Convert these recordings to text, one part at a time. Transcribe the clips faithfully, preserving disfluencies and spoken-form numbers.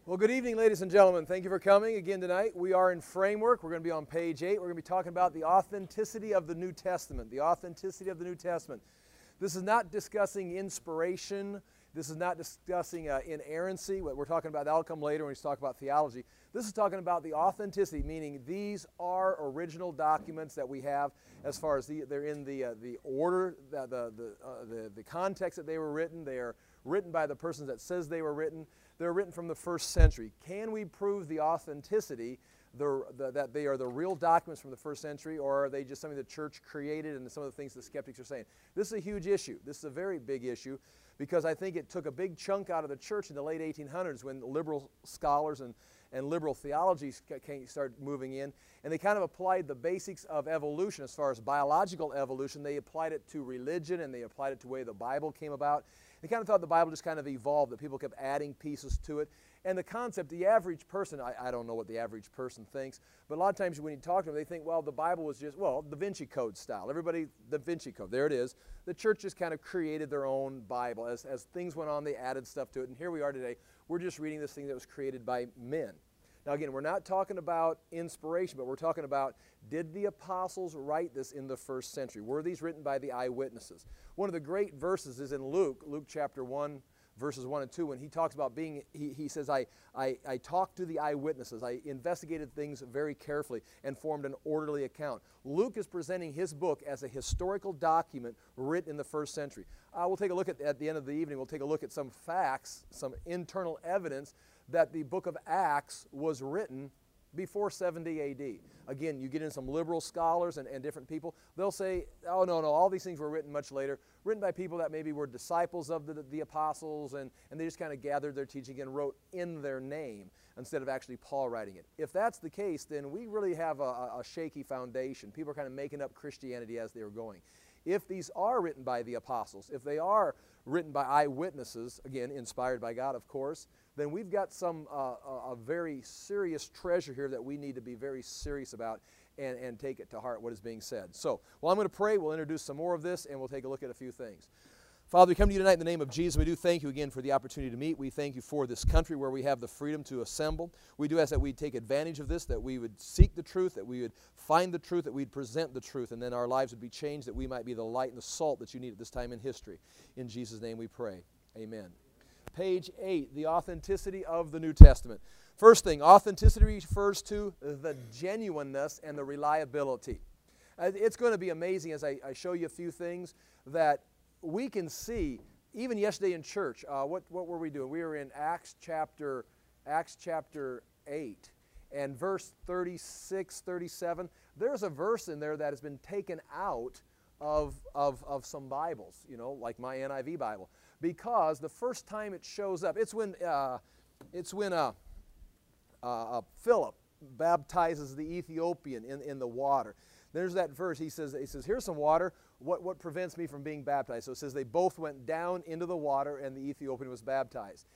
Well, good evening, ladies and gentlemen. Thank you for coming again tonight. We are in Framework. We're going to be on page eight. We're going to be talking about the authenticity of the New Testament. The authenticity of the New Testament. This is not discussing inspiration. This is not discussing uh, inerrancy. What we're talking about, that'll come later when we talk about theology. This is talking about the authenticity, meaning these are original documents that we have as far as the, they're in the, uh, the order, the, the, the, uh, the, the context that they were written. They are written by the person that says they were written. They're written from the first century. Can we prove the authenticity, the, the, that they are the real documents from the first century, or are they just something the church created and some of the things the skeptics are saying? This is a huge issue. This is a very big issue because I think it took a big chunk out of the church in the late eighteen hundreds when liberal scholars and, and liberal theology started moving in, and they kind of applied the basics of evolution as far as biological evolution. They applied it to religion, and they applied it to the way the Bible came about. They kind of thought the Bible just kind of evolved, that people kept adding pieces to it. And the concept, the average person, I, I don't know what the average person thinks, but a lot of times when you talk to them, they think, well, the Bible was just, well, Da Vinci Code style. Everybody, Da Vinci Code, there it is. The church just kind of created their own Bible. As, as things went on, they added stuff to it. And here we are today. We're just reading this thing that was created by men. Now, again, we're not talking about inspiration, but we're talking about, did the apostles write this in the first century? Were these written by the eyewitnesses? One of the great verses is in Luke, Luke chapter one, verses one and two, when he talks about being, he, he says, I, I, I talked to the eyewitnesses. I investigated things very carefully and formed an orderly account. Luke is presenting his book as a historical document written in the first century. Uh, we'll take a look at, at the end of the evening, we'll take a look at some facts, some internal evidence that the book of Acts was written before seventy A D. Again, you get in some liberal scholars and, and different people, they'll say, oh, no, no, all these things were written much later, written by people that maybe were disciples of the, the apostles, and, and they just kind of gathered their teaching and wrote in their name instead of actually Paul writing it. If that's the case, then we really have a, a shaky foundation. People are kind of making up Christianity as they were going. If these are written by the apostles, if they are written by eyewitnesses, again, inspired by God, of course, then we've got some uh, a, a very serious treasure here that we need to be very serious about and, and take it to heart what is being said. So, well, I'm going to pray. We'll introduce some more of this, and we'll take a look at a few things. Father, we come to you tonight in the name of Jesus. We do thank you again for the opportunity to meet. We thank you for this country where we have the freedom to assemble. We do ask that we take advantage of this, that we would seek the truth, that we would find the truth, that we'd present the truth, and then our lives would be changed, that we might be the light and the salt that you need at this time in history. In Jesus' name we pray. Amen. Page eight, the authenticity of the New Testament. First thing, authenticity refers to the genuineness and the reliability. Uh, it's going to be amazing as I, I show you a few things that we can see, even yesterday in church. Uh, what, what were we doing? We were in Acts chapter, Acts chapter eight, and verse thirty-six, thirty-seven. There's a verse in there that has been taken out of, of, of some Bibles, you know, like my N I V Bible. Because the first time it shows up, it's when, uh, it's when uh, uh, uh, Philip baptizes the Ethiopian in, in the water. There's that verse. He says, he says, here's some water. What, what prevents me from being baptized? So it says they both went down into the water and the Ethiopian was baptized.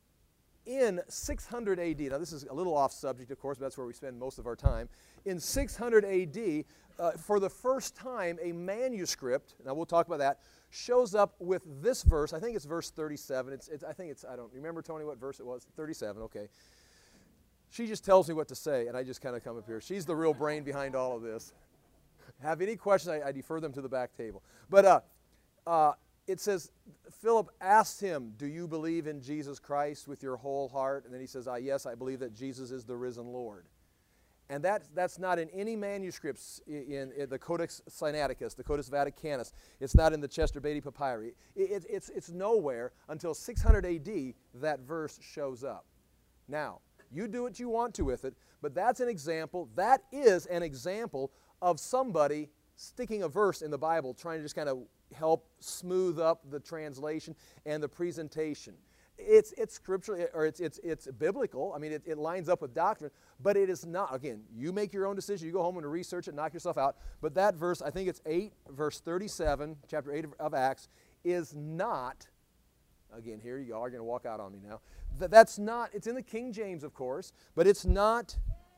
In six hundred A D, now this is a little off subject, of course, but that's where we spend most of our time. In six hundred A D, uh, for the first time, a manuscript, now we'll talk about that, shows up with this verse. I think it's verse thirty-seven. It's, it's, I think it's, I don't remember, Tony, what verse it was? thirty-seven, okay. She just tells me what to say, and I just kind of come up here. She's the real brain behind all of this. Have any questions, I, I defer them to the back table. But uh, uh, it says, Philip asked him, do you believe in Jesus Christ with your whole heart? And then he says, ah, yes, I believe that Jesus is the risen Lord. And that, that's not in any manuscripts in, in the Codex Sinaiticus, the Codex Vaticanus. It's not in the Chester Beatty Papyri. It, it, it's, it's nowhere until six hundred A D that verse shows up. Now, you do what you want to with it, but that's an example, that is an example of somebody sticking a verse in the Bible, trying to just kind of help smooth up the translation and the presentation. It's, it's scriptural, or it's, it's, it's biblical. I mean, it, it lines up with doctrine, but it is not. Again, you make your own decision. You go home and research it, knock yourself out. But that verse, I think it's eight, verse thirty-seven, chapter eight of, of Acts, is not, again, here you are going to walk out on me now. Th that's not, it's in the King James, of course, but it's not,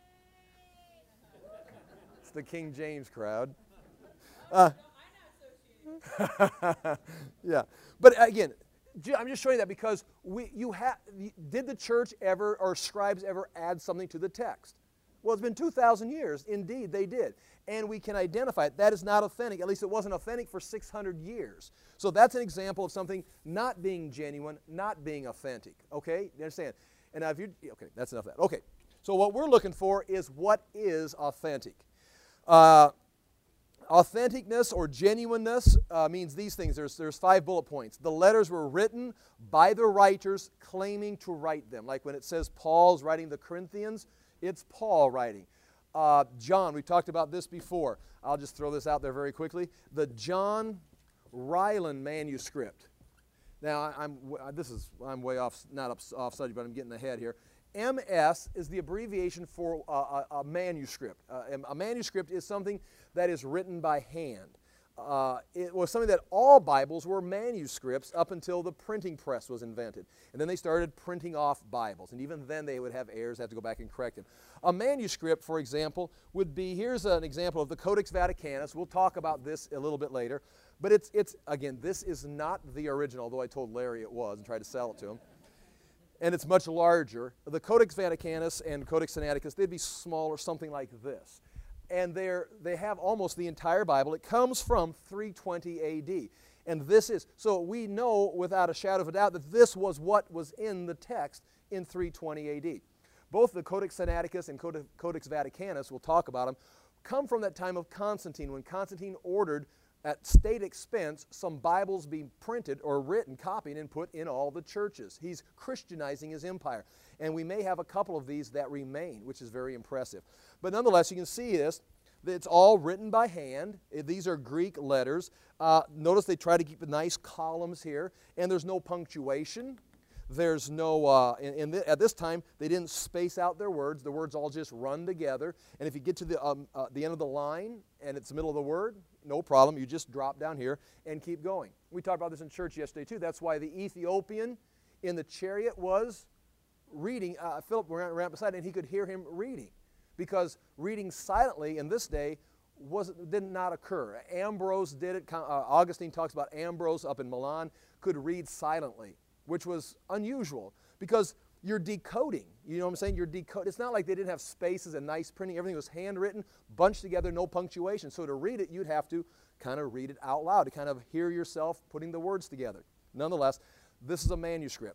it's the King James crowd. Uh, yeah, but again, I'm just showing you that because we, you ha did the church ever, or scribes ever add something to the text? Well, it's been two thousand years. Indeed, they did. And we can identify it. That is not authentic. At least it wasn't authentic for six hundred years. So that's an example of something not being genuine, not being authentic. Okay? You understand? And now if you okay, that's enough of that. Okay. So what we're looking for is what is authentic. Uh, Authenticness or genuineness uh, means these things. There's, there's five bullet points. The letters were written by the writers claiming to write them. Like when it says Paul's writing the Corinthians, it's Paul writing. Uh, John, we talked about this before. I'll just throw this out there very quickly. The John Ryland manuscript. Now, I, I'm, this is, I'm way off, not off, off subject, but I'm getting ahead here. M S is the abbreviation for a, a, a manuscript. Uh, a manuscript is something that is written by hand. Uh, it was something that all Bibles were manuscripts up until the printing press was invented. And then they started printing off Bibles. And even then they would have errors, have to go back and correct them. A manuscript, for example, would be, here's an example of the Codex Vaticanus. We'll talk about this a little bit later. But it's, it's again, this is not the original, although I told Larry it was and tried to sell it to him. And it's much larger. The Codex Vaticanus and Codex Sinaiticus, they'd be smaller, something like this. And they're, they have almost the entire Bible. It comes from three twenty A D. And this is, so we know without a shadow of a doubt that this was what was in the text in three twenty A D. Both the Codex Sinaiticus and Codex Vaticanus, we'll talk about them, come from that time of Constantine, when Constantine ordered at state expense some Bibles be printed or written, copied, and put in all the churches. He's Christianizing his empire. And we may have a couple of these that remain, which is very impressive. But nonetheless, you can see this. It's all written by hand. These are Greek letters. Uh, notice they try to keep the nice columns here. And there's no punctuation. There's no, uh, in, in the, at this time, they didn't space out their words. The words all just run together. And if you get to the, um, uh, the end of the line and it's the middle of the word, no problem. You just drop down here and keep going. We talked about this in church yesterday, too. That's why the Ethiopian in the chariot was reading. Uh, Philip ran, ran beside him, and he could hear him reading. Because reading silently in this day was, did not occur. Ambrose did it. Uh, Augustine talks about Ambrose up in Milan could read silently, which was unusual because you're decoding. You know what I'm saying? You're decoding. It's not like they didn't have spaces and nice printing. Everything was handwritten, bunched together, no punctuation. So to read it, you'd have to kind of read it out loud to kind of hear yourself putting the words together. Nonetheless, this is a manuscript.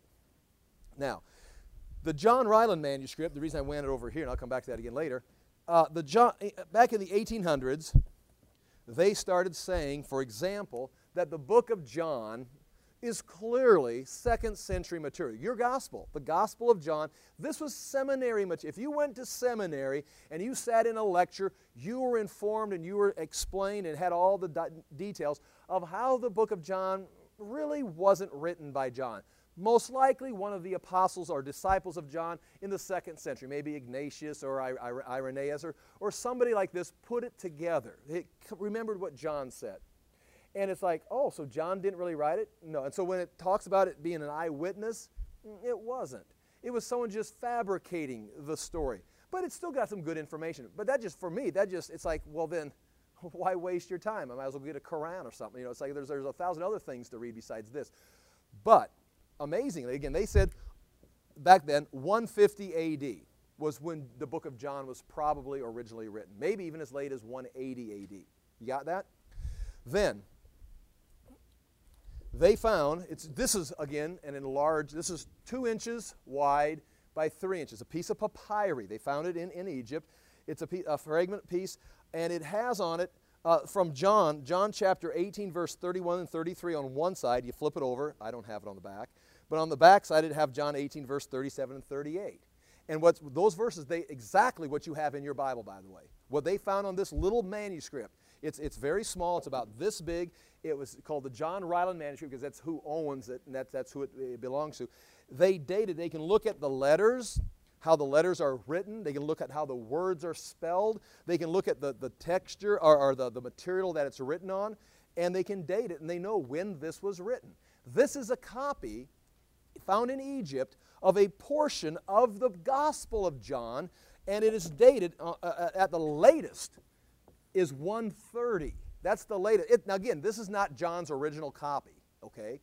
Now, the John Ryland manuscript, the reason I went it over here, and I'll come back to that again later, uh, the John, back in the eighteen hundreds, they started saying, for example, that the book of John is clearly second century material. Your gospel, the Gospel of John, this was seminary material. If you went to seminary and you sat in a lecture, you were informed and you were explained and had all the details of how the book of John really wasn't written by John. Most likely one of the apostles or disciples of John in the second century, maybe Ignatius or Irenaeus or, or somebody like this put it together. They remembered what John said. And it's like, oh, so John didn't really write it? No. And so when it talks about it being an eyewitness, it wasn't. It was someone just fabricating the story. But it still got some good information. But that just, for me, that just, it's like, well then, why waste your time? I might as well get a Quran or something. You know, it's like there's, there's a thousand other things to read besides this. But, amazingly, again, they said back then, one fifty A D was when the book of John was probably originally written. Maybe even as late as one eighty A D. You got that? Then, they found, it's, this is, again, an enlarged, this is two inches wide by three inches, a piece of papyri. They found it in, in Egypt. It's a, a fragment piece, and it has on it, uh, from John, John chapter eighteen, verse thirty-one and thirty-three on one side. You flip it over. I don't have it on the back. But on the back side, it have John eighteen, verse thirty-seven and thirty-eight. And what's, those verses, they exactly what you have in your Bible, by the way. What they found on this little manuscript. It's, it's very small. It's about this big. It was called the John Ryland manuscript because that's who owns it, and that's, that's who it, it belongs to. They dated, they can look at the letters, how the letters are written. They can look at how the words are spelled. They can look at the, the texture or, or the, the material that it's written on, and they can date it, and they know when this was written. This is a copy found in Egypt of a portion of the Gospel of John, and it is dated uh, uh, at the latest is one thirty. That's the latest. It, now again, this is not John's original copy, okay?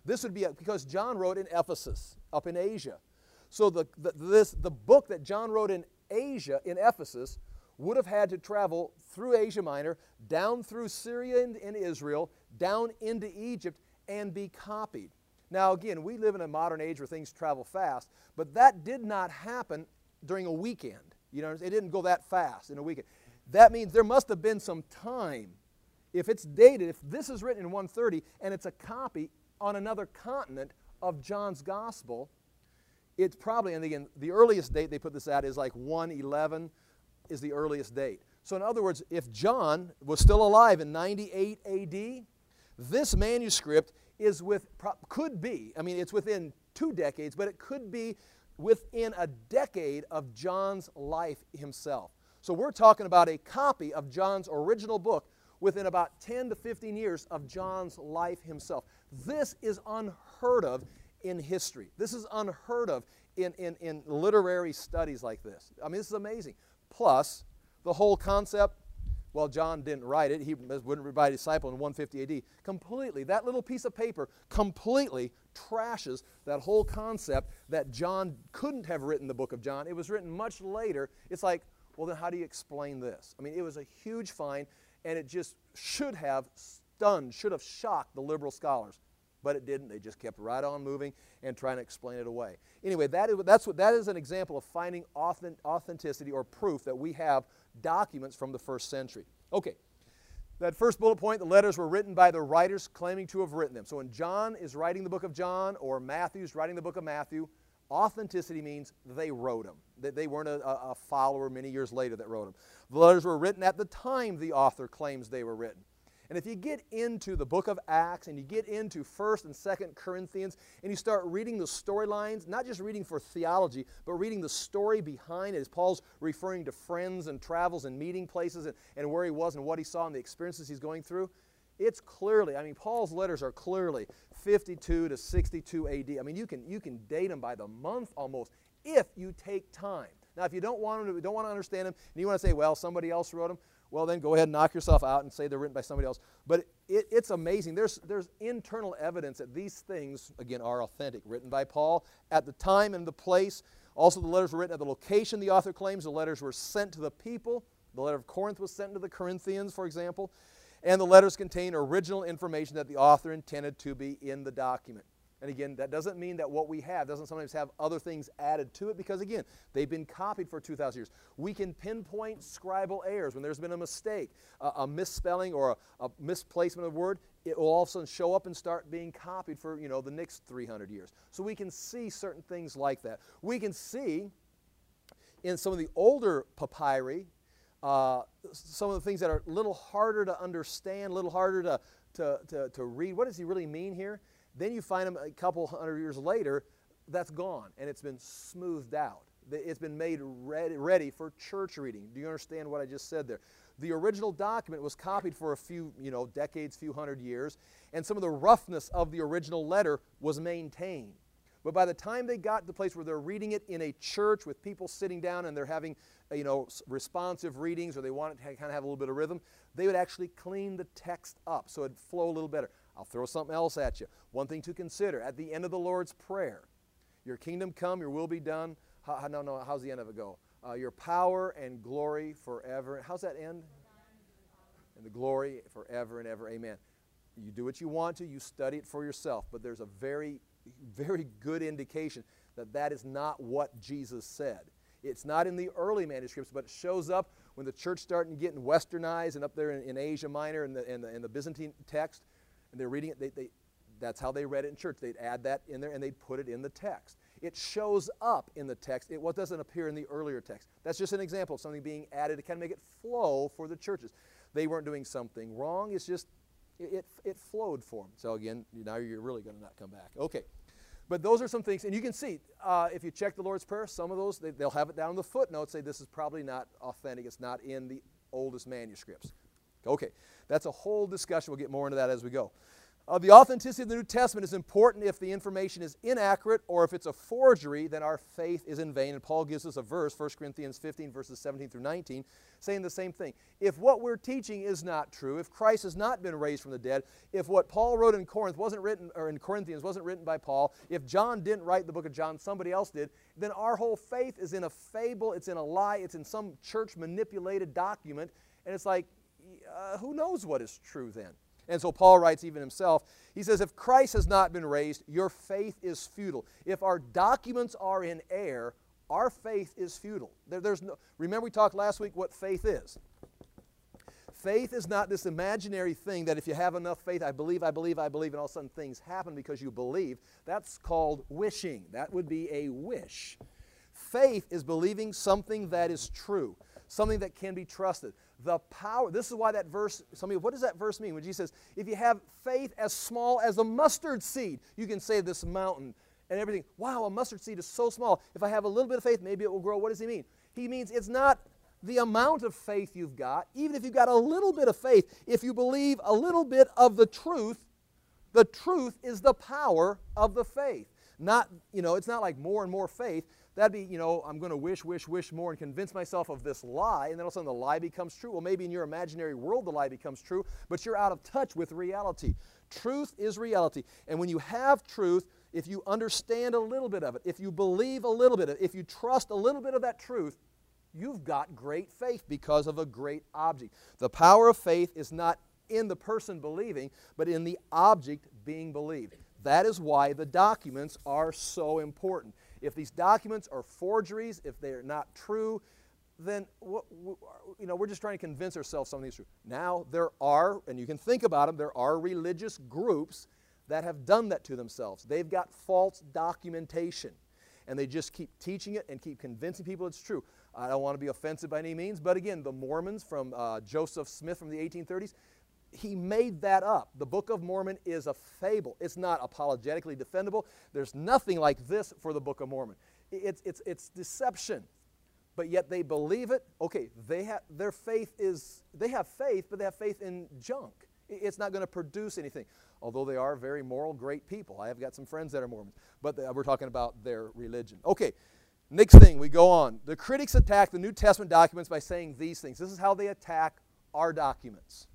This would be because John wrote in Ephesus, up in Asia. So the, the, this, the book that John wrote in Asia, in Ephesus, would have had to travel through Asia Minor, down through Syria and, and Israel, down into Egypt, and be copied. Now again, we live in a modern age where things travel fast, but that did not happen during a weekend. You know, it didn't go that fast in a weekend. That means there must have been some time. If it's dated, if this is written in one thirty and it's a copy on another continent of John's Gospel, it's probably, and again, the earliest date they put this at is like one eleven is the earliest date. So in other words, if John was still alive in ninety-eight A D, this manuscript is with, could be, I mean, it's within two decades, but it could be within a decade of John's life himself. So we're talking about a copy of John's original book within about ten to fifteen years of John's life himself. This is unheard of in history. This is unheard of in, in, in literary studies like this. I mean, this is amazing. Plus, the whole concept, well, John didn't write it. He wouldn't write a disciple in one fifty A D. Completely, that little piece of paper completely trashes that whole concept that John couldn't have written the book of John. It was written much later. It's like, well, then how do you explain this? I mean, it was a huge find, and it just should have stunned, should have shocked the liberal scholars. But it didn't. They just kept right on moving and trying to explain it away. Anyway, that is, that's what, that is an example of finding authentic, authenticity or proof that we have documents from the first century. Okay, that first bullet point, the letters were written by the writers claiming to have written them. So when John is writing the book of John or Matthew's writing the book of Matthew, authenticity means they wrote them. They, they weren't a, a follower many years later that wrote them. The letters were written at the time the author claims they were written. And if you get into the book of Acts and you get into First and Second Corinthians and you start reading the storylines, not just reading for theology, but reading the story behind it, as Paul's referring to friends and travels and meeting places and, and where he was and what he saw and the experiences he's going through, it's clearly, I mean, Paul's letters are clearly fifty-two to sixty-two A D. I mean, you can, you can date them by the month almost if you take time. Now, if you don't want them to, don't want to understand them and you want to say, well, somebody else wrote them, well, then go ahead and knock yourself out and say they're written by somebody else. But it, it's amazing. There's, there's internal evidence that these things, again, are authentic, written by Paul at the time and the place. Also, the letters were written at the location the author claims. The letters were sent to the people. The letter of Corinth was sent to the Corinthians, for example. And the letters contain original information that the author intended to be in the document. And again, that doesn't mean that what we have doesn't sometimes have other things added to it because, again, they've been copied for two thousand years. We can pinpoint scribal errors when there's been a mistake, a, a misspelling or a, a misplacement of a word. It will all of a sudden show up and start being copied for, you know, the next three hundred years. So we can see certain things like that. We can see in some of the older papyri uh, some of the things that are a little harder to understand, a little harder to, to, to, to read. What does he really mean here? Then you find them a couple hundred years later, that's gone, and it's been smoothed out. It's been made ready, ready for church reading. Do you understand what I just said there? The original document was copied for a few, you know, decades, few hundred years, and some of the roughness of the original letter was maintained. But by the time they got to the place where they're reading it in a church with people sitting down and they're having, you know, responsive readings, or they want it to kind of have a little bit of rhythm, they would actually clean the text up so it'd flow a little better. I'll throw something else at you. One thing to consider, at the end of the Lord's Prayer, your kingdom come, your will be done. How, how, no, no, how's the end of it go? Uh, your power and glory forever. How's that end? And the glory forever and ever. Amen. You do what you want to. You study it for yourself. But there's a very, very good indication that that is not what Jesus said. It's not in the early manuscripts, but it shows up when the church started getting westernized and up there in, in Asia Minor and the, in the, in the Byzantine text. And they're reading it, they, they, that's how they read it in church. They'd add that in there and they'd put it in the text. It shows up in the text. It what doesn't appear in the earlier text. That's just an example of something being added to kind of make it flow for the churches. They weren't doing something wrong. It's just, it, it, it flowed for them. So again, now you're really going to not come back. Okay. But those are some things, and you can see, uh, if you check the Lord's Prayer, some of those, they, they'll have it down in the footnotes, say this is probably not authentic. It's not in the oldest manuscripts. Okay, that's a whole discussion. We'll get more into that as we go. Uh, the authenticity of the New Testament is important if the information is inaccurate or if it's a forgery, then our faith is in vain. And Paul gives us a verse, First Corinthians fifteen, verses seventeen through nineteen, saying the same thing. If what we're teaching is not true, if Christ has not been raised from the dead, if what Paul wrote in Corinth wasn't written, or in Corinthians wasn't written by Paul, if John didn't write the book of John, somebody else did, then our whole faith is in a fable, it's in a lie, it's in some church-manipulated document, and it's like, uh, who knows what is true then? And so Paul writes even himself, he says, if Christ has not been raised, your faith is futile. If our documents are in error, our faith is futile. There, there's no, remember we talked last week what faith is. Faith is not this imaginary thing that if you have enough faith, I believe, I believe, I believe, and all of a sudden things happen because you believe. That's called wishing. That would be a wish. Faith is believing something that is true, something that can be trusted. The power, this is why that verse, some of you, what does that verse mean? When Jesus says, if you have faith as small as a mustard seed, you can say this mountain and everything. Wow, a mustard seed is so small. If I have a little bit of faith, maybe it will grow. What does he mean? He means it's not the amount of faith you've got. Even if you've got a little bit of faith, if you believe a little bit of the truth, the truth is the power of the faith. Not, you know, it's not like more and more faith. That'd be, you know, I'm going to wish, wish, wish more and convince myself of this lie, and then all of a sudden the lie becomes true. Well, maybe in your imaginary world the lie becomes true, but you're out of touch with reality. Truth is reality. And when you have truth, if you understand a little bit of it, if you believe a little bit of it, if you trust a little bit of that truth, you've got great faith because of a great object. The power of faith is not in the person believing, but in the object being believed. That is why the documents are so important. If these documents are forgeries, if they're not true, then what, you know, we're just trying to convince ourselves something's true. Now, there are, and you can think about them, there are religious groups that have done that to themselves. They've got false documentation, and they just keep teaching it and keep convincing people it's true. I don't want to be offensive by any means, but again, the Mormons from uh, Joseph Smith from the eighteen thirties, he made that up. The Book of Mormon is a fable. It's not apologetically defendable. There's nothing like this for the Book of Mormon. It's, it's, it's deception, but yet they believe it. Okay, they have, their faith is, they have faith, but they have faith in junk. It's not going to produce anything, although they are very moral, great people. I have got some friends that are Mormons, but we're talking about their religion. Okay, next thing, we go on. The critics attack the New Testament documents by saying these things. This is how they attack our documents.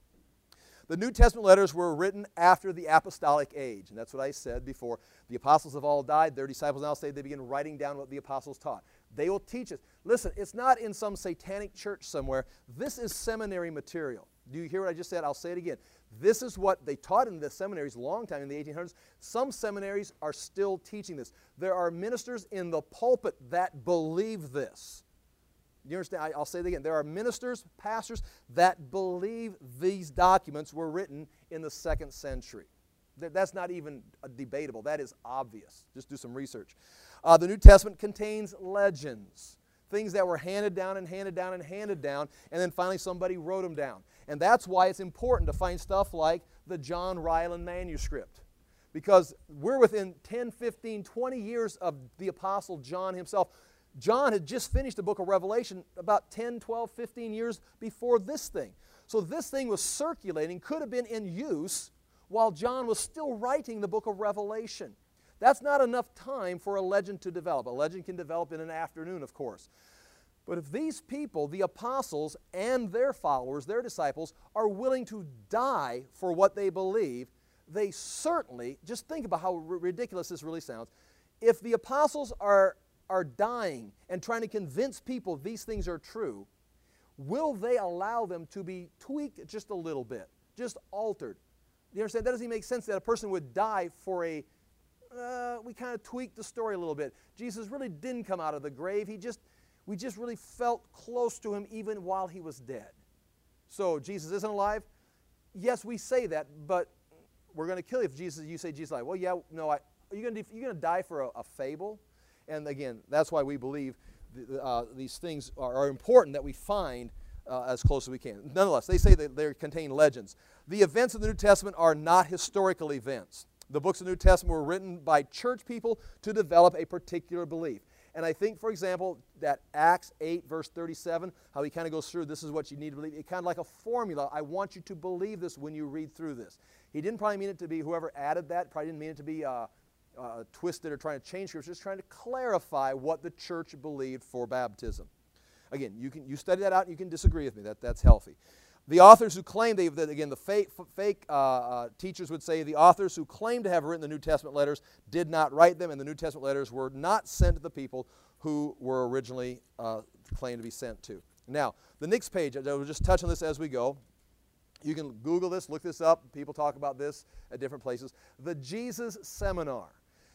The New Testament letters were written after the apostolic age, and that's what I said before. The apostles have all died. Their disciples now say they begin writing down what the apostles taught. They will teach us. Listen, it's not in some satanic church somewhere. This is seminary material. Do you hear what I just said? I'll say it again. This is what they taught in the seminaries a long time in the eighteen hundreds. Some seminaries are still teaching this. There are ministers in the pulpit that believe this. You understand? I'll say it again. There are ministers, pastors that believe these documents were written in the second century. That's not even debatable. That is obvious. Just do some research. Uh, the New Testament contains legends, things that were handed down and handed down and handed down, and then finally somebody wrote them down. And that's why it's important to find stuff like the John Ryland manuscript, because we're within ten, fifteen, twenty years of the Apostle John himself. John had just finished the book of Revelation about ten, twelve, fifteen years before this thing. So this thing was circulating, could have been in use while John was still writing the book of Revelation. That's not enough time for a legend to develop. A legend can develop in an afternoon, of course. But if these people, the apostles and their followers, their disciples, are willing to die for what they believe, they certainly, just think about how ridiculous this really sounds, if the apostles are are dying and trying to convince people these things are true, will they allow them to be tweaked just a little bit, just altered? You understand? That doesn't make sense that a person would die for a, uh, we kind of tweaked the story a little bit. Jesus really didn't come out of the grave. He just, we just really felt close to him even while he was dead. So Jesus isn't alive? Yes, we say that, but we're going to kill you if Jesus, you say Jesus is alive. Well, yeah, no, I, are you going to, you're going to die for a, a fable? And again, that's why we believe th uh, these things are, are important that we find uh, as close as we can. Nonetheless, they say that they contain legends. The events of the New Testament are not historical events. The books of the New Testament were written by church people to develop a particular belief. And I think, for example, that Acts eight, verse thirty-seven, how he kind of goes through, this is what you need to believe. It's kind of like a formula. I want you to believe this when you read through this. He didn't probably mean it to be, whoever added that, probably didn't mean it to be uh, uh, twisted or trying to change scripture, just trying to clarify what the church believed for baptism. Again, you can you study that out and you can disagree with me. That, that's healthy. The authors who claim, they, that again, the fake, fake uh, uh, teachers would say the authors who claim to have written the New Testament letters did not write them, and the New Testament letters were not sent to the people who were originally uh, claimed to be sent to. Now, the next page, I will just touch on this as we go. You can Google this, look this up. People talk about this at different places. The Jesus Seminar.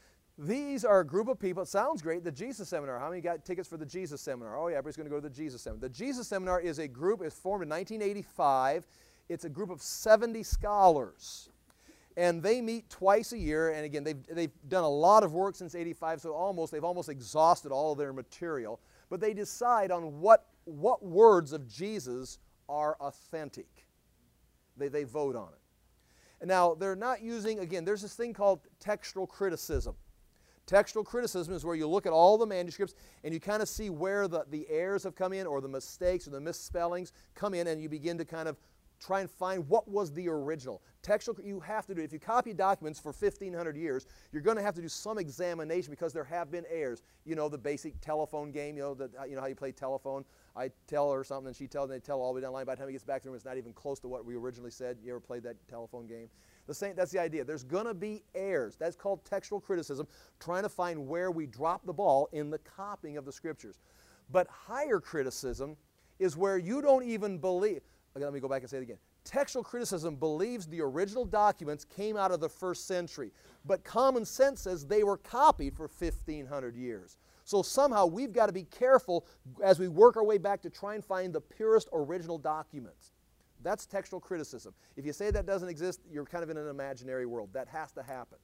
These are a group of people. It sounds great, the Jesus Seminar. How many got tickets for the Jesus Seminar? Oh, yeah, everybody's going to go to the Jesus Seminar. The Jesus Seminar is a group, it's formed in nineteen eighty-five. It's a group of seventy scholars. And they meet twice a year. And again, they've, they've done a lot of work since eighty-five, so almost, they've almost exhausted all of their material. But they decide on what, what words of Jesus are authentic. They, they vote on it. And now, they're not using, again, there's this thing called textual criticism. Textual criticism is where you look at all the manuscripts and you kind of see where the, the errors have come in, or the mistakes or the misspellings come in, and you begin to kind of try and find what was the original. Textual, you have to do, if you copy documents for fifteen hundred years, you're going to have to do some examination because there have been errors. You know, the basic telephone game, you know, the, you know how you play telephone. I tell her something and she tells, and they tell all the way down the line. By the time he gets back to the room, it's not even close to what we originally said. You ever played that telephone game? The same, that's the idea. There's going to be errors. That's called textual criticism, trying to find where we drop the ball in the copying of the Scriptures. But higher criticism is where you don't even believe. Okay, let me go back and say it again. Textual criticism believes the original documents came out of the first century, but common sense says they were copied for fifteen hundred years. So somehow we've got to be careful as we work our way back to try and find the purest original documents. That's textual criticism. If you say that doesn't exist, you're kind of in an imaginary world. That has to happen.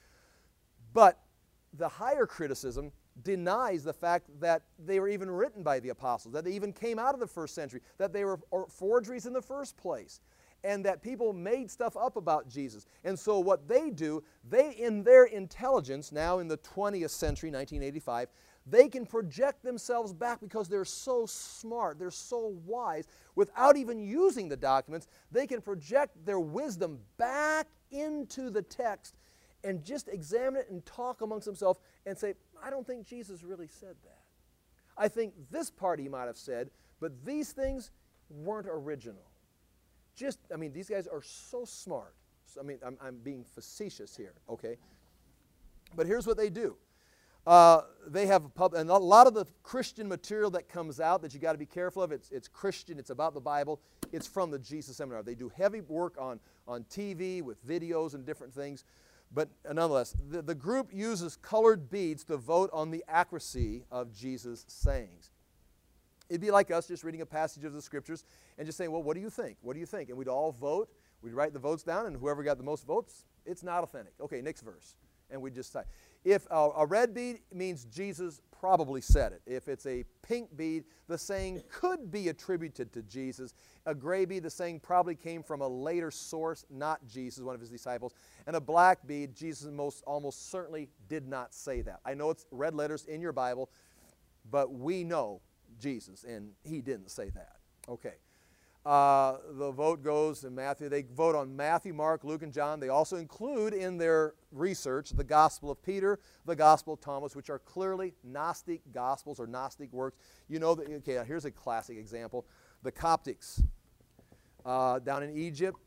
But the higher criticism denies the fact that they were even written by the apostles, that they even came out of the first century, that they were forgeries in the first place, and that people made stuff up about Jesus. And so what they do, they, in their intelligence, now in the twentieth century, nineteen eighty-five, they can project themselves back because they're so smart, they're so wise, without even using the documents. They can project their wisdom back into the text and just examine it and talk amongst themselves and say, I don't think Jesus really said that. I think this part he might have said, but these things weren't original. Just, I mean, these guys are so smart. So, I mean, I'm, I'm being facetious here, okay? But here's what they do. Uh, they have a pub, and a lot of the Christian material that comes out that you got to be careful of, it's, it's Christian, it's about the Bible, it's from the Jesus Seminar. They do heavy work on, on T V with videos and different things. But nonetheless, the, the group uses colored beads to vote on the accuracy of Jesus' sayings. It'd be like us just reading a passage of the Scriptures and just saying, well, what do you think? What do you think? And we'd all vote. We'd write the votes down, and whoever got the most votes, it's not authentic. Okay, next verse. And we'd just say. If a, a red bead means Jesus probably said it. If it's a pink bead, the saying could be attributed to Jesus. A gray bead, the saying probably came from a later source, not Jesus, one of his disciples. And a black bead, Jesus most almost certainly did not say that. I know it's red letters in your Bible, but we know Jesus, and he didn't say that. Okay. Uh, the vote goes in Matthew. They vote on Matthew, Mark, Luke, and John. They also include in their research the Gospel of Peter, the Gospel of Thomas, which are clearly Gnostic Gospels or Gnostic works. You know, that, okay, here's a classic example. The Coptics uh, down in Egypt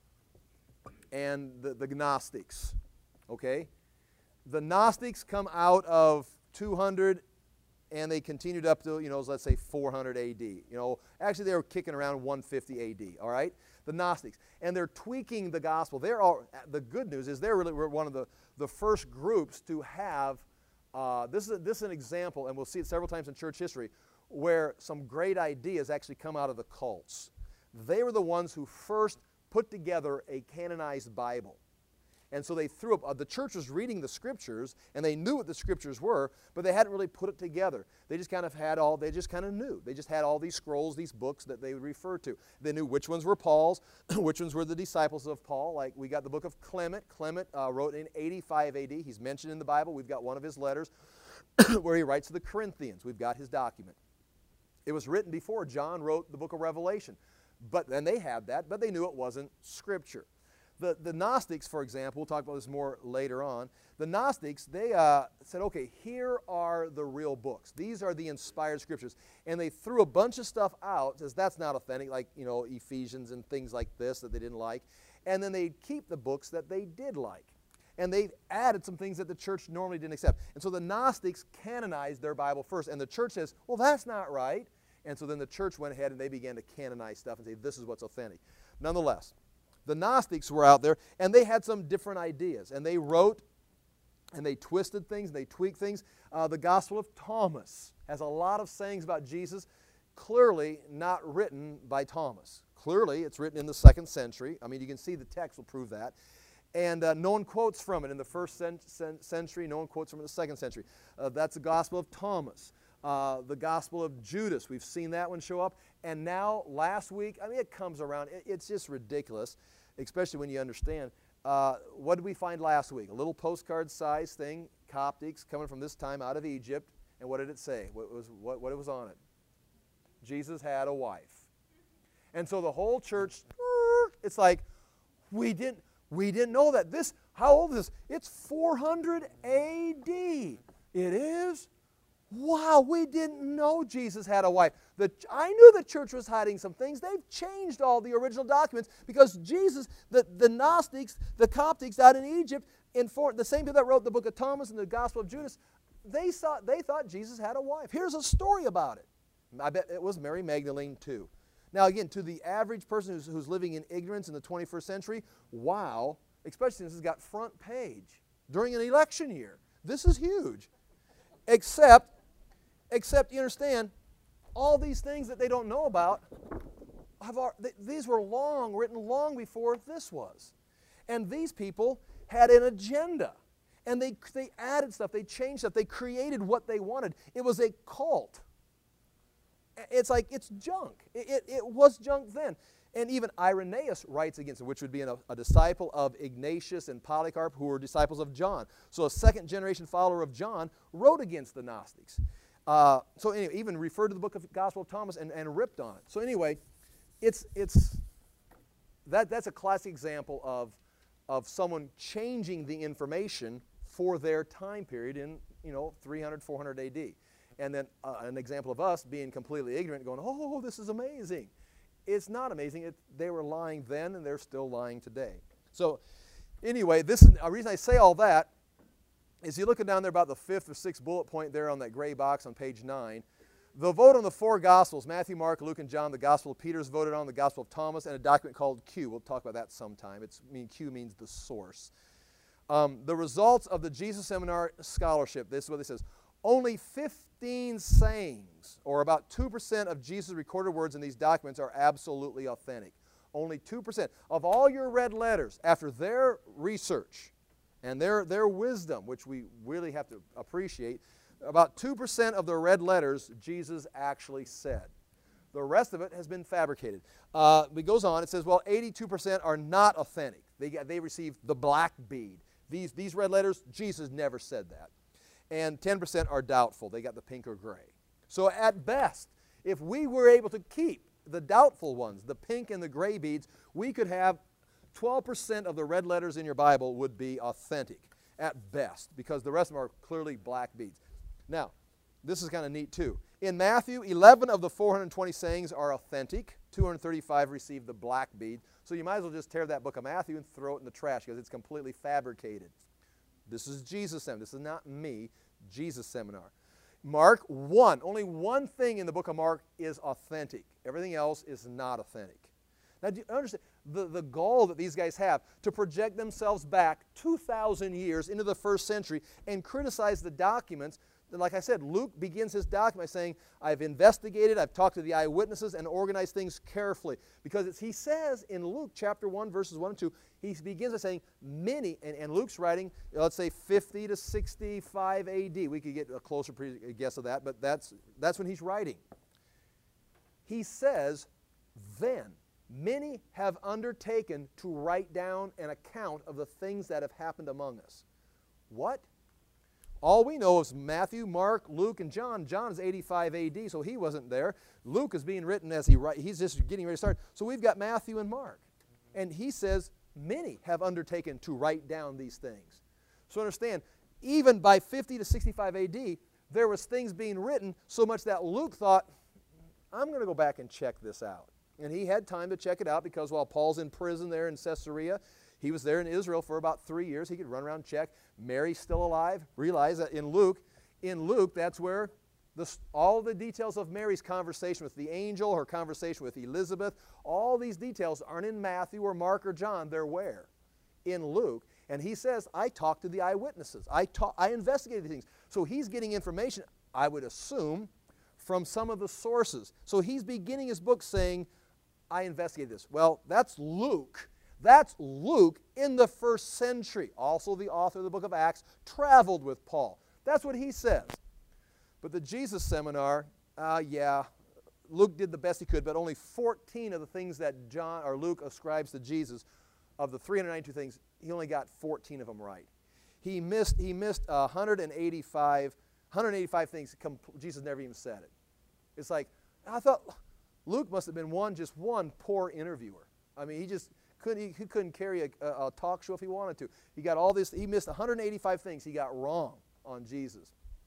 and the, the Gnostics, okay? The Gnostics come out of two hundred and they continued up to, you know, let's say four hundred A D. You know, actually they were kicking around one fifty A D, all right? The Gnostics. And they're tweaking the gospel. They're all, the good news is they're really one of the, the first groups to have, uh, this, is a, this is an example, and we'll see it several times in church history, where some great ideas actually come out of the cults. They were the ones who first put together a canonized Bible. And so they threw up, uh, the church was reading the scriptures, and they knew what the scriptures were, but they hadn't really put it together. They just kind of had all, they just kind of knew. They just had all these scrolls, these books that they would refer to. They knew which ones were Paul's, which ones were the disciples of Paul. Like we got the book of Clement. Clement uh, wrote in eighty-five A D. He's mentioned in the Bible. We've got one of his letters where he writes to the Corinthians. We've got his document. It was written before John wrote the book of Revelation. But then they had that, but they knew it wasn't Scripture. The, the Gnostics, for example, we'll talk about this more later on. The Gnostics, they uh, said, okay, here are the real books. These are the inspired Scriptures. And they threw a bunch of stuff out, says that's not authentic, like, you know, Ephesians and things like this that they didn't like. And then they'd keep the books that they did like. And they added some things that the church normally didn't accept. And so the Gnostics canonized their Bible first. And the church says, well, that's not right. And so then the church went ahead and they began to canonize stuff and say, this is what's authentic. Nonetheless, the Gnostics were out there, and they had some different ideas. And they wrote, and they twisted things, and they tweaked things. Uh, the Gospel of Thomas has a lot of sayings about Jesus, clearly not written by Thomas. Clearly, it's written in the second century. I mean, you can see the text will prove that. And uh, no one quotes from it in the first cent cent century. No one quotes from it in the second century. Uh, that's the Gospel of Thomas. Uh, the Gospel of Judas, we've seen that one show up. And now, last week, I mean, it comes around. It, it's just ridiculous, especially when you understand. Uh, what did we find last week? A little postcard-sized thing, Coptics, coming from this time out of Egypt. And what did it say? What was, what, what was on it? Jesus had a wife. And so the whole church, it's like, we didn't, we didn't know that. This, how old is this? It's four hundred A D. It is? Wow, we didn't know Jesus had a wife. The, I knew the church was hiding some things. They've changed all the original documents because Jesus, the, the Gnostics, the Coptics out in Egypt, in for, the same people that wrote the book of Thomas and the Gospel of Judas, they, saw, they thought Jesus had a wife. Here's a story about it. I bet it was Mary Magdalene too. Now again, to the average person who's, who's living in ignorance in the twenty-first century, wow, especially since it's got front page during an election year. This is huge. Except... Except, you understand, all these things that they don't know about, have, these were long, written long before this was. And these people had an agenda. And they, they added stuff, they changed stuff, they created what they wanted. It was a cult. It's like, it's junk. It, it, it was junk then. And even Irenaeus writes against it, which would be a, a disciple of Ignatius and Polycarp, who were disciples of John. So a second generation follower of John wrote against the Gnostics. Uh, so anyway, even referred to the book of Gospel of Thomas and, and ripped on it. So anyway, it's, it's, that, that's a classic example of, of someone changing the information for their time period in, you know, three hundred, four hundred A D. And then uh, an example of us being completely ignorant, going, oh, this is amazing. It's not amazing. It, they were lying then, and they're still lying today. So anyway, this is, the reason I say all that is you're looking down there about the fifth or sixth bullet point there on that gray box on page nine. The vote on the four Gospels, Matthew, Mark, Luke, and John, the Gospel of Peter is voted on, the Gospel of Thomas, and a document called Q. We'll talk about that sometime. It's, I mean, Q means the source. Um, the results of the Jesus Seminar Scholarship, this is what it says. Only fifteen sayings, or about two percent of Jesus' recorded words in these documents are absolutely authentic. Only two percent. Of all your red letters, after their research and their, their wisdom, which we really have to appreciate, about two percent of the red letters Jesus actually said. The rest of it has been fabricated. Uh, it goes on, it says, well, eighty-two percent are not authentic. They, got, they received the black bead. These, these red letters, Jesus never said that. And ten percent are doubtful. They got the pink or gray. So at best, if we were able to keep the doubtful ones, the pink and the gray beads, we could have twelve percent of the red letters in your Bible would be authentic at best, because the rest of them are clearly black beads. Now, this is kind of neat too. In Matthew, eleven of the four hundred twenty sayings are authentic. two hundred thirty-five received the black bead. So you might as well just tear that book of Matthew and throw it in the trash because it's completely fabricated. This is Jesus' seminar. This is not me, Jesus' seminar. Mark, one. Only one thing in the book of Mark is authentic. Everything else is not authentic. Now, do you understand the, the goal that these guys have to project themselves back two thousand years into the first century and criticize the documents like I said, Luke begins his document by saying, I've investigated, I've talked to the eyewitnesses, and organized things carefully. Because it's, he says in Luke chapter one, verses one and two, he begins by saying, many, and, and Luke's writing, let's say fifty to sixty-five A D. We could get a closer guess of that, but that's, that's when he's writing. He says, then, many have undertaken to write down an account of the things that have happened among us. What? All we know is Matthew, Mark, Luke, and John. John is eighty-five A D, so he wasn't there. Luke is being written as he writes. He's just getting ready to start. So we've got Matthew and Mark. And he says, many have undertaken to write down these things. So understand, even by fifty to sixty-five A D, there was things being written so much that Luke thought, I'm going to go back and check this out. And he had time to check it out because while Paul's in prison there in Caesarea, he was there in Israel for about three years. He could run around and check. Mary's still alive. Realize that in Luke, in Luke, that's where the, all the details of Mary's conversation with the angel, her conversation with Elizabeth, all these details aren't in Matthew or Mark or John. They're where? In Luke. And he says, I talked to the eyewitnesses. I, ta- I investigated things. So he's getting information, I would assume, from some of the sources. So he's beginning his book saying, I investigated this. Well, that's Luke. That's Luke in the first century. Also the author of the book of Acts traveled with Paul. That's what he says. But the Jesus seminar, uh, yeah, Luke did the best he could, but only fourteen of the things that John or Luke ascribes to Jesus, of the three hundred ninety-two things, he only got fourteen of them right. He missed, he missed one hundred eighty-five, one hundred eighty-five things. Jesus never even said it. It's like, I thought Luke must have been one, just one poor interviewer. I mean, he just couldn't, he, he couldn't carry a, a, a talk show if he wanted to. He got all this, he missed one hundred eighty-five things he got wrong on Jesus.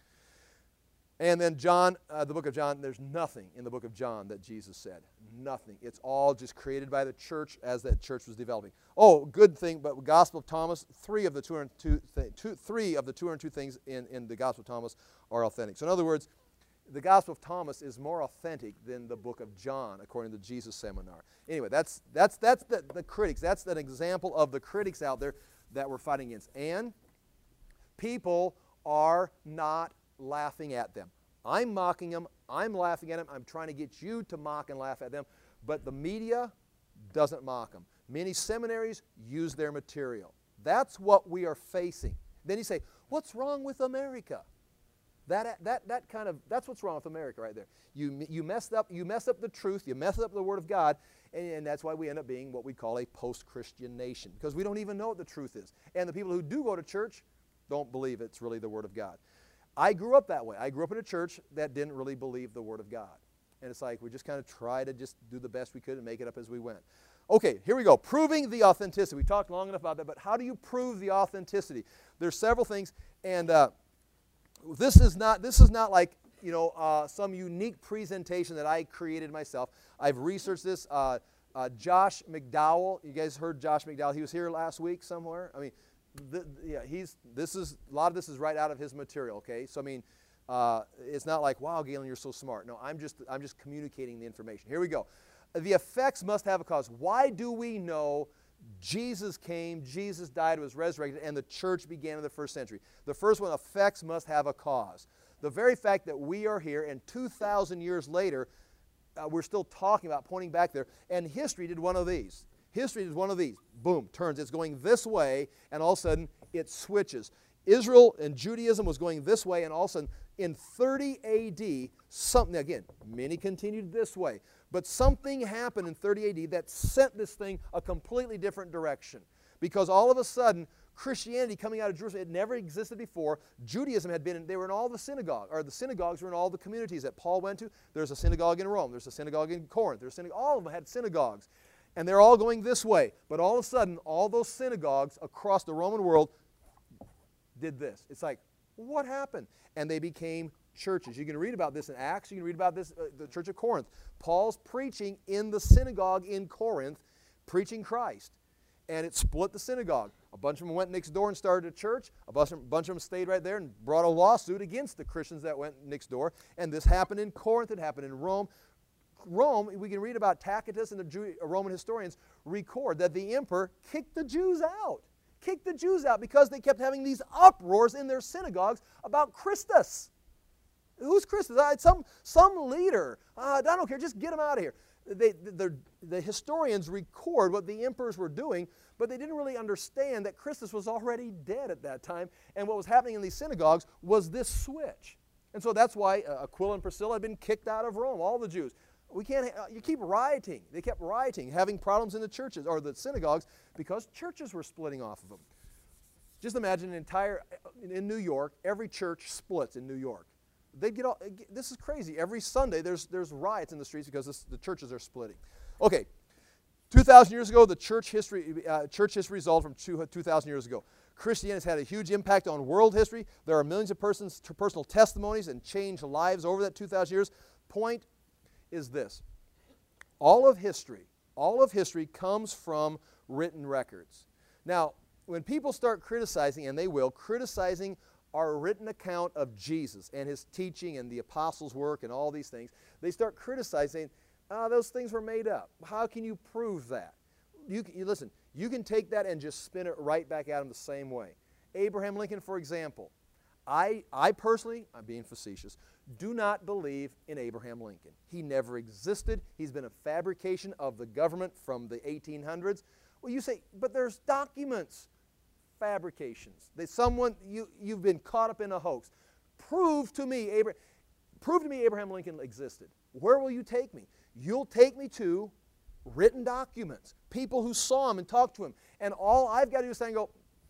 And then John, uh, the book of John, there's nothing in the book of John that Jesus said. Nothing. It's all just created by the church as that church was developing. Oh, good thing, but Gospel of Thomas, three of the two hundred two, th- two, three of the two hundred two things in, in the Gospel of Thomas are authentic. So in other words, the Gospel of Thomas is more authentic than the book of John, according to the Jesus seminar. Anyway, that's that's that's the, the critics. That's an example of the critics out there that we're fighting against. And people are not laughing at them. I'm mocking them. I'm laughing at them. I'm trying to get you to mock and laugh at them. But the media doesn't mock them. Many seminaries use their material. That's what we are facing. Then you say, what's wrong with America? That, that, that kind of, that's what's wrong with America right there. You, you, messed up, you mess up the truth, you mess up the Word of God, and, and that's why we end up being what we call a post-Christian nation, because we don't even know what the truth is. And the people who do go to church don't believe it's really the Word of God. I grew up that way. I grew up in a church that didn't really believe the Word of God. And it's like we just kind of try to just do the best we could and make it up as we went. Okay, here we go. Proving the authenticity. We talked long enough about that, but how do you prove the authenticity? There's several things, and uh, This is not, this is not like, you know, uh, some unique presentation that I created myself. I've researched this. Uh, uh, Josh McDowell, you guys heard Josh McDowell. He was here last week somewhere. I mean, th- yeah, he's, this is, a lot of this is right out of his material, okay? So, I mean, uh, it's not like, wow, Galen, you're so smart. No, I'm just, I'm just communicating the information. Here we go. The effects must have a cause. Why do we know Jesus came, Jesus died, was resurrected, and the church began in the first century? The first one, effects must have a cause. The very fact that we are here and two thousand years later, uh, we're still talking about, pointing back there, and history did one of these. History did one of these. Boom, turns. It's going this way, and all of a sudden it switches. Israel and Judaism was going this way, and all of a sudden in thirty A D, something, again, many continued this way, but something happened in thirty A D that sent this thing a completely different direction. Because all of a sudden, Christianity coming out of Jerusalem, it never existed before. Judaism had been, in, they were in all the synagogues, or the synagogues were in all the communities that Paul went to. There's a synagogue in Rome, there's a synagogue in Corinth, there's a synagogue, all of them had synagogues. And they're all going this way. But all of a sudden, all those synagogues across the Roman world did this. It's like, what happened? And they became churches. You can read about this in Acts. You can read about this, uh, the church of Corinth. Paul's preaching in the synagogue in Corinth, preaching Christ. And it split the synagogue. A bunch of them went next door and started a church. A bunch of, bunch of them stayed right there and brought a lawsuit against the Christians that went next door. And this happened in Corinth. It happened in Rome. Rome, we can read about Tacitus, and the Jew, Roman historians record that the emperor kicked the Jews out. Kicked the Jews out because they kept having these uproars in their synagogues about Christus. Who's Christus? Uh, some, some leader. Uh, I don't care. Just get him out of here. They, the historians record what the emperors were doing, but they didn't really understand that Christus was already dead at that time, and what was happening in these synagogues was this switch. And so that's why uh, Aquila and Priscilla had been kicked out of Rome, all the Jews. We can't, uh, you keep rioting. They kept rioting, having problems in the churches, or the synagogues, because churches were splitting off of them. Just imagine an entire, in New York, every church splits in New York. They get all, this is crazy. Every Sunday there's, there's riots in the streets because this, the churches are splitting. Okay, two thousand years ago, the church history, uh, church history resolved from two thousand years ago. Christianity has had a huge impact on world history. There are millions of persons, personal testimonies and changed lives over that two thousand years. Point is this. All of history, all of history comes from written records. Now, when people start criticizing, and they will, criticizing our written account of Jesus and his teaching and the apostles' work and all these things, they start criticizing, oh, those things were made up. How can you prove that? You, you listen, you can take that and just spin it right back at them the same way. Abraham Lincoln, for example, I, I personally, I'm being facetious, do not believe in Abraham Lincoln. He never existed. He's been a fabrication of the government from the eighteen hundreds. Well, you say, but there's documents. Fabrications. They, someone, you, you've been caught up in a hoax. Prove to me, Abraham, prove to me Abraham Lincoln existed. Where will you take me? You'll take me to written documents, people who saw him and talked to him. And all I've got to do is say, go,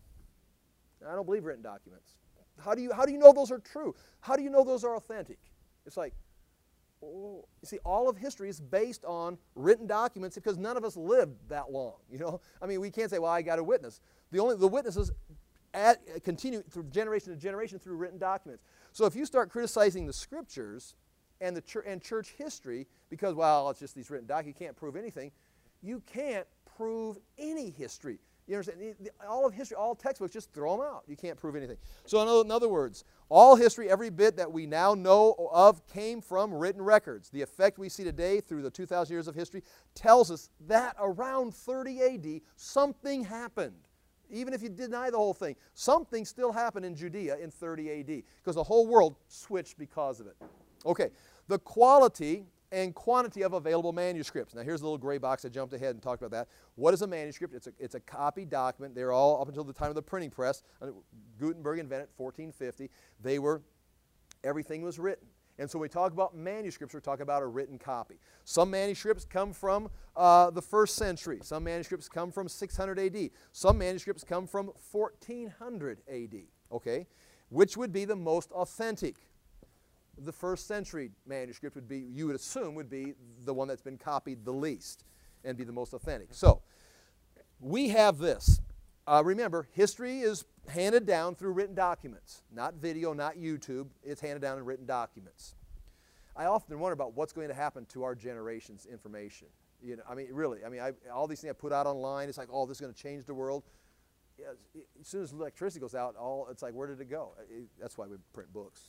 I don't believe written documents. How do you, how do you know those are true? How do you know those are authentic? It's like, oh, you see, all of history is based on written documents because none of us lived that long. You know, I mean, we can't say, well, I got a witness. The only the witnesses add, continue through generation to generation through written documents. So if you start criticizing the scriptures and the church and church history because, well, it's just these written documents, you can't prove anything. You can't prove any history. You understand? All of history, all textbooks, just throw them out. You can't prove anything. So in other, in other words, all history, every bit that we now know of came from written records. The effect we see today through the two thousand years of history tells us that around thirty A D something happened. Even if you deny the whole thing, something still happened in Judea in thirty A D because the whole world switched because of it. Okay, the quality and quantity of available manuscripts. Now here's a little gray box. I jumped ahead and talked about that. What is a manuscript? It's a, it's a copied document. They're all up until the time of the printing press. Gutenberg invented fourteen fifty. They were, everything was written. And so when we talk about manuscripts, we're talking about a written copy. Some manuscripts come from uh, the first century. Some manuscripts come from six hundred A D. Some manuscripts come from fourteen hundred A D. Okay? Which would be the most authentic? The first century manuscript would be, you would assume, would be the one that's been copied the least and be the most authentic. So, we have this. Uh, remember, history is handed down through written documents. Not video, not YouTube. It's handed down in written documents. I often wonder about what's going to happen to our generation's information. You know, I mean, really, I mean, I, all these things I put out online, it's like, oh, this is going to change the world. Yeah, as soon as electricity goes out, all it's like, where did it go? It, that's why we print books.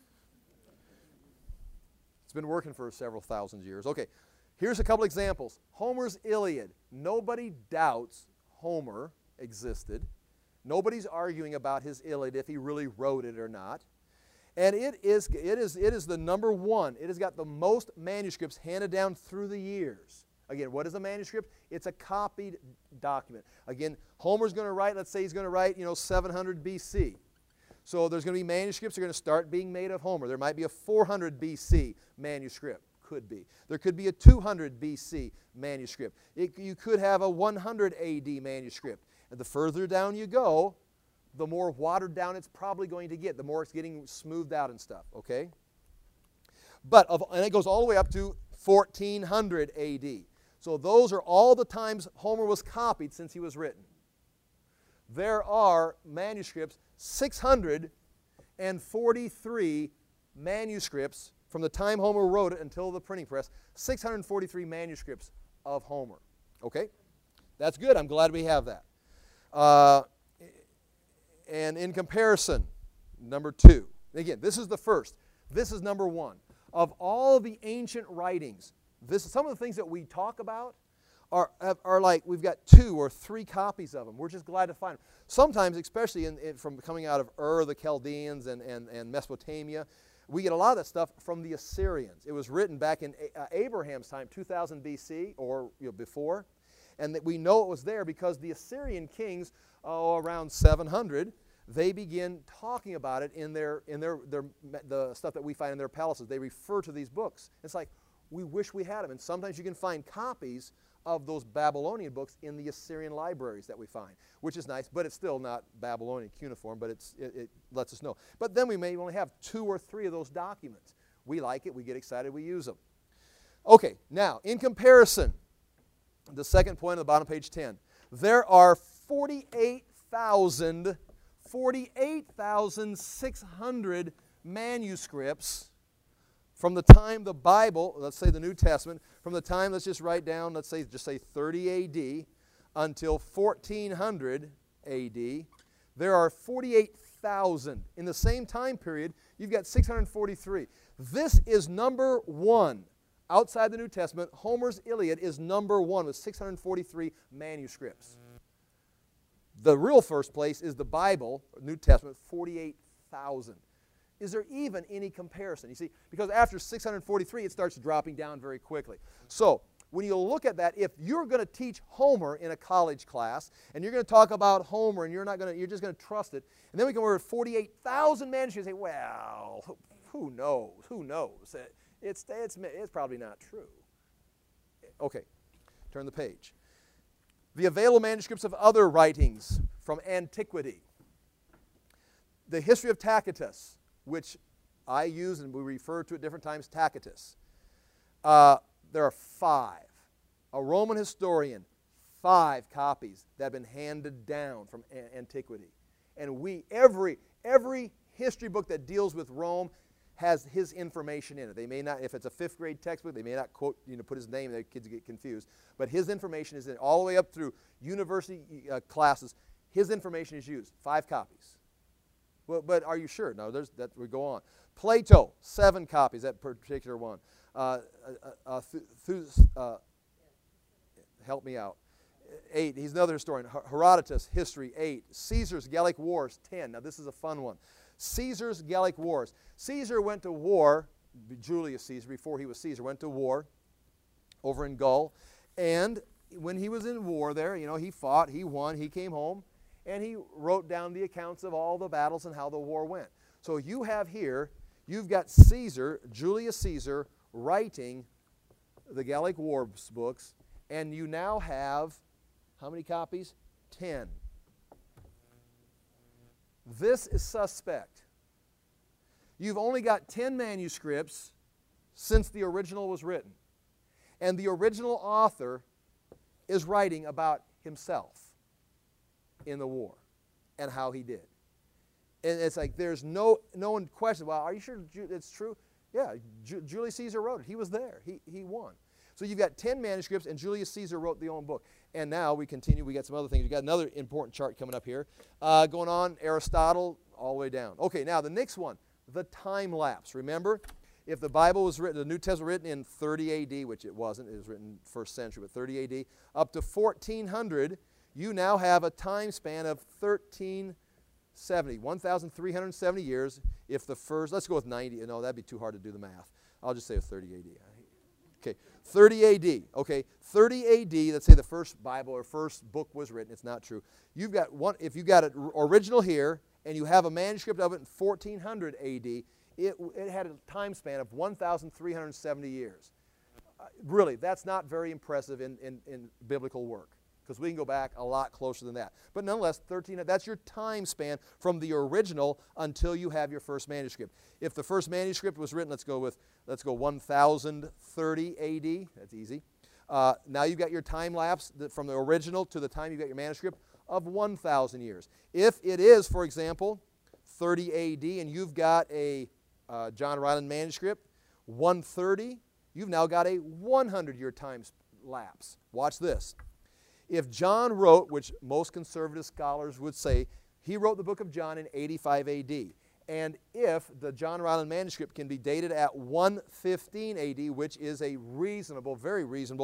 It's been working for several thousand years. Okay, here's a couple examples. Homer's Iliad. Nobody doubts Homer existed. Nobody's arguing about his Iliad if he really wrote it or not. And it is, it is, it is the number one. It has got the most manuscripts handed down through the years. Again, what is a manuscript? It's a copied document. Again, Homer's going to write, let's say he's going to write, you know, seven hundred B C. So there's going to be manuscripts that are going to start being made of Homer. There might be a four hundred B C manuscript. Could be. There could be a two hundred B C manuscript. It, you could have a one hundred A D manuscript. And the further down you go, the more watered down it's probably going to get, the more it's getting smoothed out and stuff, okay? But, of, and it goes all the way up to fourteen hundred A D. So those are all the times Homer was copied since he was written. There are manuscripts, six hundred forty-three manuscripts from the time Homer wrote it until the printing press, six hundred forty-three manuscripts of Homer. Okay? That's good. I'm glad we have that. Uh, and in comparison, number two. Again, this is the first. This is number one. Of all the ancient writings, this is some of the things that we talk about are, are like we've got two or three copies of them. We're just glad to find them. Sometimes, especially in, in, from coming out of Ur, the Chaldeans, and, and, and Mesopotamia, we get a lot of that stuff from the Assyrians. It was written back in uh, Abraham's time, two thousand B C, or you know, before. And that we know it was there because the Assyrian kings, oh, around seven hundred, they begin talking about it in their in their, their the stuff that we find in their palaces. They refer to these books. It's like, we wish we had them. And sometimes you can find copies of those Babylonian books in the Assyrian libraries that we find, which is nice, but it's still not Babylonian cuneiform, but it's, it, it lets us know. But then we may only have two or three of those documents. We like it, we get excited, we use them. Okay, now, in comparison, the second point on the bottom of page ten, there are forty-eight thousand, forty-eight thousand six hundred manuscripts from the time the Bible, let's say the New Testament, from the time, let's just write down, let's say, just say thirty A D until fourteen hundred A D, there are forty-eight thousand. In the same time period, you've got six hundred forty-three. This is number one. Outside the New Testament, Homer's Iliad is number one with six hundred forty-three manuscripts. The real first place is the Bible, New Testament, forty-eight thousand. Is there even any comparison? You see, because after six hundred forty-three, it starts dropping down very quickly. So, when you look at that, if you're going to teach Homer in a college class, and you're going to talk about Homer, and you're not going to, you're just going to trust it, and then we come over to forty-eight thousand manuscripts, and say, well, who knows? Who knows? It's, it's, it's probably not true. Okay, turn the page. The available manuscripts of other writings from antiquity. The history of Tacitus, which I use and we refer to at different times, Tacitus. Uh, there are five. A Roman historian, five copies that have been handed down from a antiquity. And we, every, every history book that deals with Rome has his information in it. They may not, if it's a fifth grade textbook, they may not quote, you know, put his name, the kids get confused. But his information is in it all the way up through university uh, classes. His information is used. Five copies. Well, but are you sure? No, there's, that, we go on. Plato, seven copies, that particular one. Uh, uh, uh, th th uh, help me out. Eight, he's another historian. Herodotus, history, eight. Caesar's Gallic Wars, ten. Now this is a fun one. Caesar's Gallic Wars. Caesar went to war, Julius Caesar, before he was Caesar, went to war over in Gaul. And when he was in war there, you know, he fought, he won, he came home, and he wrote down the accounts of all the battles and how the war went. So you have here, you've got Caesar, Julius Caesar, writing the Gallic Wars books, and you now have, how many copies? Ten. This is suspect. You've only got ten manuscripts since the original was written. And the original author is writing about himself in the war and how he did. And it's like there's no, no one questions, well, are you sure it's true? Yeah, Ju Julius Caesar wrote it. He was there. He, he won. So you've got ten manuscripts, and Julius Caesar wrote the own book. And now we continue. We got some other things. We've got another important chart coming up here. Uh, going on, Aristotle, all the way down. Okay, now the next one, the time lapse. Remember, if the Bible was written, the New Testament was written in thirty A D, which it wasn't. It was written first century, but thirty A D, up to fourteen hundred, you now have a time span of thirteen seventy, one thousand three hundred seventy years. If the first, let's go with ninety. No, that'd be too hard to do the math. I'll just say thirty A D. Okay, thirty A D. Okay, thirty A D, let's say the first Bible or first book was written. It's not true. You've got one, if you've got an original here and you have a manuscript of it in fourteen hundred A D, it, it had a time span of one thousand three hundred seventy years. Uh, really, that's not very impressive in, in, in biblical work, because we can go back a lot closer than that. But nonetheless, thirteen, that's your time span from the original until you have your first manuscript. If the first manuscript was written, let's go with, let's go one thousand thirty A D, that's easy. Uh, now you've got your time lapse from the original to the time you got your manuscript of one thousand years. If it is, for example, thirty A D and you've got a uh, John Ryland manuscript, one thirty, you've now got a one hundred year time lapse. Watch this. If John wrote, which most conservative scholars would say, he wrote the book of John in eighty-five A D. And if the John Ryland manuscript can be dated at one fifteen A D, which is a reasonable, very reasonable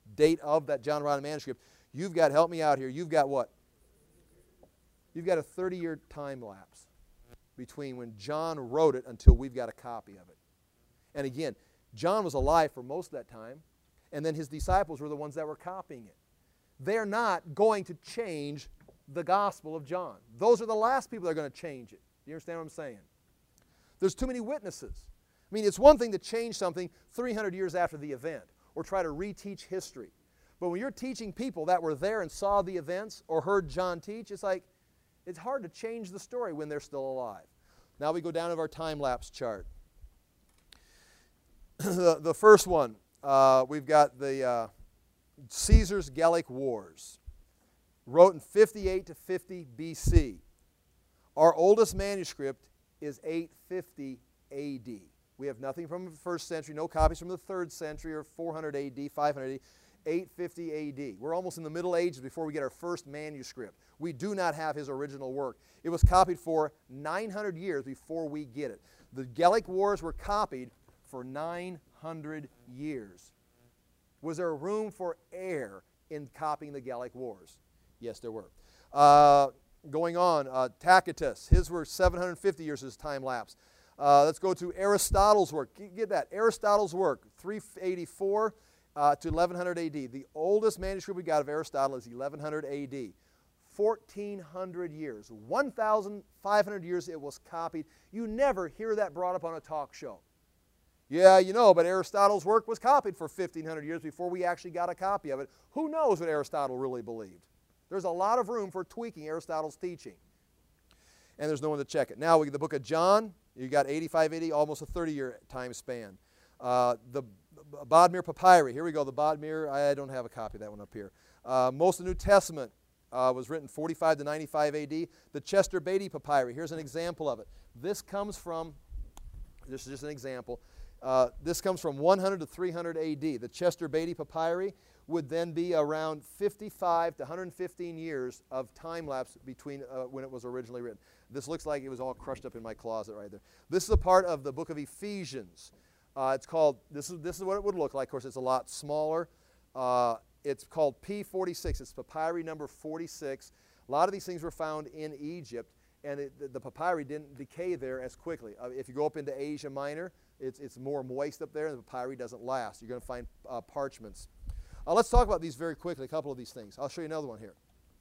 date of that John Rodden manuscript, you've got, help me out here, you've got what? You've got a thirty-year time lapse between when John wrote it until we've got a copy of it. And again, John was alive for most of that time, and then his disciples were the ones that were copying it. They're not going to change the Gospel of John. Those are the last people that are going to change it. Do you understand what I'm saying? There's too many witnesses. I mean, it's one thing to change something three hundred years after the event or try to reteach history. But when you're teaching people that were there and saw the events or heard John teach, it's like, it's hard to change the story when they're still alive. Now we go down to our time-lapse chart. the, the first one, uh, we've got the uh, Caesar's Gallic Wars, wrote in fifty-eight to fifty B C. Our oldest manuscript is eight fifty A D. We have nothing from the first century, no copies from the third century or four hundred A D, five hundred A D, eight fifty A D. We're almost in the Middle Ages before we get our first manuscript. We do not have his original work. It was copied for nine hundred years before we get it. The Gallic Wars were copied for nine hundred years. Was there room for error in copying the Gallic Wars? Yes, there were. Uh, going on, uh, Tacitus, his were seven hundred fifty years as time lapse. Uh, let's go to Aristotle's work. Get that. Aristotle's work, three eighty-four uh, to eleven hundred A D. The oldest manuscript we got of Aristotle is eleven hundred A D. fourteen hundred years. one thousand five hundred years it was copied. You never hear that brought up on a talk show. Yeah, you know, but Aristotle's work was copied for fifteen hundred years before we actually got a copy of it. Who knows what Aristotle really believed? There's a lot of room for tweaking Aristotle's teaching. And there's no one to check it. Now we get the book of John. You got eighty-five, eighty, almost a thirty-year time span. Uh, the Bodmer Papyri. Here we go, the Bodmer. I don't have a copy of that one up here. Uh, most of the New Testament uh, was written forty-five to ninety-five A D. The Chester Beatty Papyri. Here's an example of it. This comes from, this is just an example. Uh, this comes from one hundred to three hundred A D. The Chester Beatty Papyri would then be around fifty-five to one hundred fifteen years of time lapse between uh, when it was originally written. This looks like it was all crushed up in my closet right there. This is a part of the book of Ephesians. Uh, it's called, this is, this is what it would look like. Of course, it's a lot smaller. Uh, it's called P forty-six. It's papyri number forty-six. A lot of these things were found in Egypt, and it, the, the papyri didn't decay there as quickly. Uh, if you go up into Asia Minor, it's, it's more moist up there, and the papyri doesn't last. You're going to find uh, parchments. Uh, let's talk about these very quickly, a couple of these things. I'll show you another one here.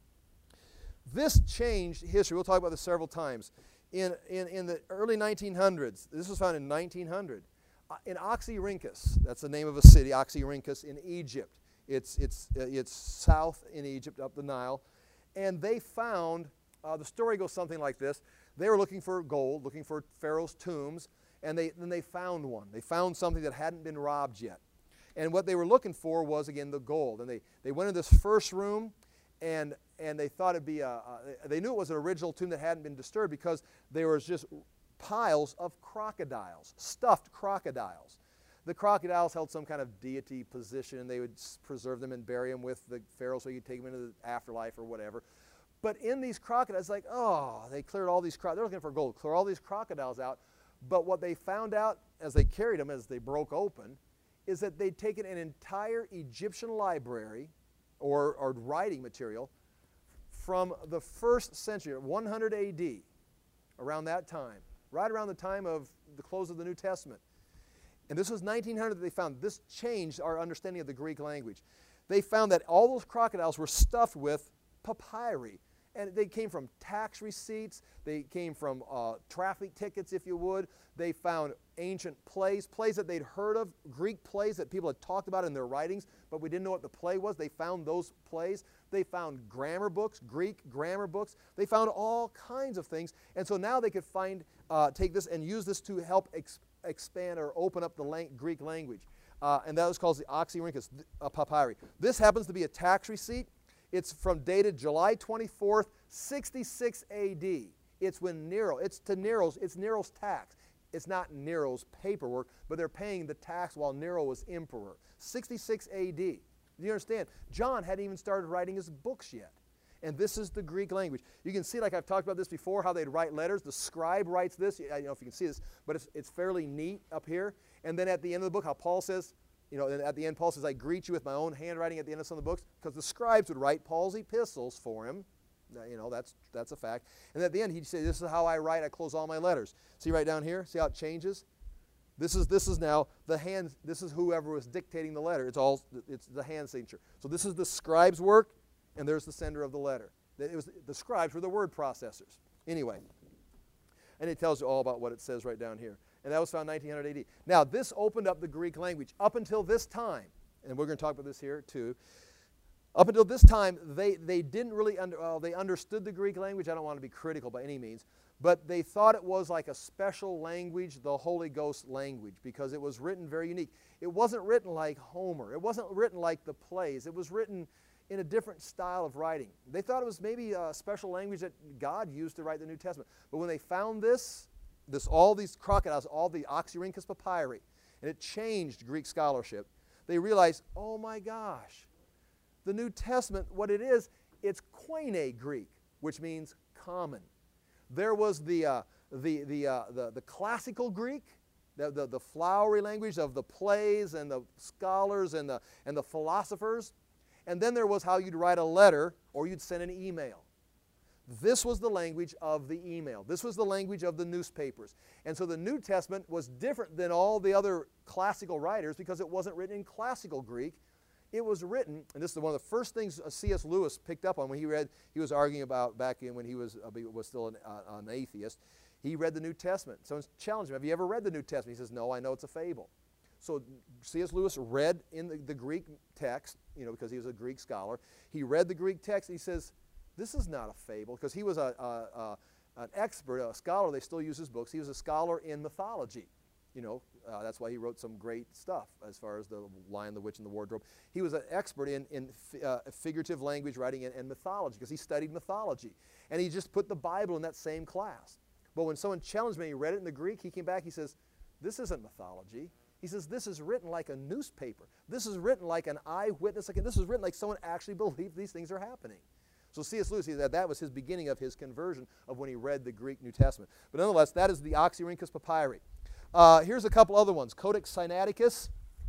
This changed history. We'll talk about this several times. In, in, in the early nineteen hundreds, this was found in nineteen hundred, uh, in Oxyrhynchus, that's the name of a city, Oxyrhynchus in Egypt. It's, it's, uh, it's south in Egypt, up the Nile. And they found, uh, the story goes something like this. They were looking for gold, looking for Pharaoh's tombs, and they, then they found one. They found something that hadn't been robbed yet. And what they were looking for was, again, the gold. And they, they went in this first room, and, and they thought it'd be a, a, they knew it was an original tomb that hadn't been disturbed because there was just piles of crocodiles, stuffed crocodiles. The crocodiles held some kind of deity position, and they would preserve them and bury them with the pharaoh so you could take them into the afterlife or whatever. But in these crocodiles, like, oh, they cleared all these crocodiles. They're looking for gold, clear all these crocodiles out. But what they found out as they carried them, as they broke open, is that they'd taken an entire Egyptian library or, or writing material from the first century, one hundred A D, around that time, right around the time of the close of the New Testament. And this was nineteen hundred that they found. This changed our understanding of the Greek language. They found that all those crocodiles were stuffed with papyri. And they came from tax receipts. They came from uh, traffic tickets, if you would. They found ancient plays, plays that they'd heard of, Greek plays that people had talked about in their writings, but we didn't know what the play was. They found those plays. They found grammar books, Greek grammar books. They found all kinds of things. And so now they could find, uh, take this and use this to help ex expand or open up the lang Greek language. Uh, and that was called the Oxyrhynchus uh, Papyri. This happens to be a tax receipt. It's from dated July twenty-fourth, sixty-six A D. It's when Nero, it's to Nero's, it's Nero's tax. It's not Nero's paperwork, but they're paying the tax while Nero was emperor. sixty-six A D. Do you understand? John hadn't even started writing his books yet. And this is the Greek language. You can see, like I've talked about this before, how they'd write letters. The scribe writes this. I don't know if you can see this, but it's, it's fairly neat up here. And then at the end of the book, how Paul says, You know, and at the end, Paul says, I greet you with my own handwriting at the end of some of the books, because the scribes would write Paul's epistles for him. You know, that's that's a fact. And at the end, he'd say, this is how I write. I close all my letters. See right down here? See how it changes? This is this is now the hand. This is whoever was dictating the letter. It's all it's the hand signature. So this is the scribe's work, and there's the sender of the letter. It was the scribes were the word processors. Anyway, and it tells you all about what it says right down here. And that was found nineteen hundred A D. Now this opened up the Greek language. Up until this time, and we're going to talk about this here too. Up until this time, they, they didn't really, under, well, they understood the Greek language. I don't want to be critical by any means, but they thought it was like a special language, the Holy Ghost language, because it was written very unique. It wasn't written like Homer. It wasn't written like the plays. It was written in a different style of writing. They thought it was maybe a special language that God used to write the New Testament. But when they found this, this all these crocodiles, all the Oxyrhynchus papyri, and it changed Greek scholarship, they realized, oh my gosh, the New Testament, what it is, it's Koine Greek, which means common. There was the, uh, the, the, uh, the, the classical Greek, the, the, the flowery language of the plays and the scholars and the, and the philosophers. And then there was how you'd write a letter or you'd send an email. This was the language of the email. This was the language of the newspapers. And so the New Testament was different than all the other classical writers because it wasn't written in classical Greek. It was written, and this is one of the first things C S Lewis picked up on when he read, he was arguing about back in when he was, uh, was still an, uh, an atheist. He read the New Testament. Someone challenged him, have you ever read the New Testament? He says, no, I know it's a fable. So C S Lewis read in the, the Greek text, you know, because he was a Greek scholar. He read the Greek text, and he says, this is not a fable, because he was a, a, a, an expert, a scholar. They still use his books. He was a scholar in mythology. You know, uh, that's why he wrote some great stuff as far as the Lion, the Witch, and the Wardrobe. He was an expert in, in uh, figurative language writing and, and mythology because he studied mythology. And he just put the Bible in that same class. But when someone challenged me, he read it in the Greek, he came back, he says, this isn't mythology. He says, this is written like a newspaper. This is written like an eyewitness. Like, this is written like someone actually believed these things are happening. So C S Lewis, he said that was his beginning of his conversion of when he read the Greek New Testament. But nonetheless, that is the Oxyrhynchus papyri. Uh, here's a couple other ones. Codex Sinaiticus.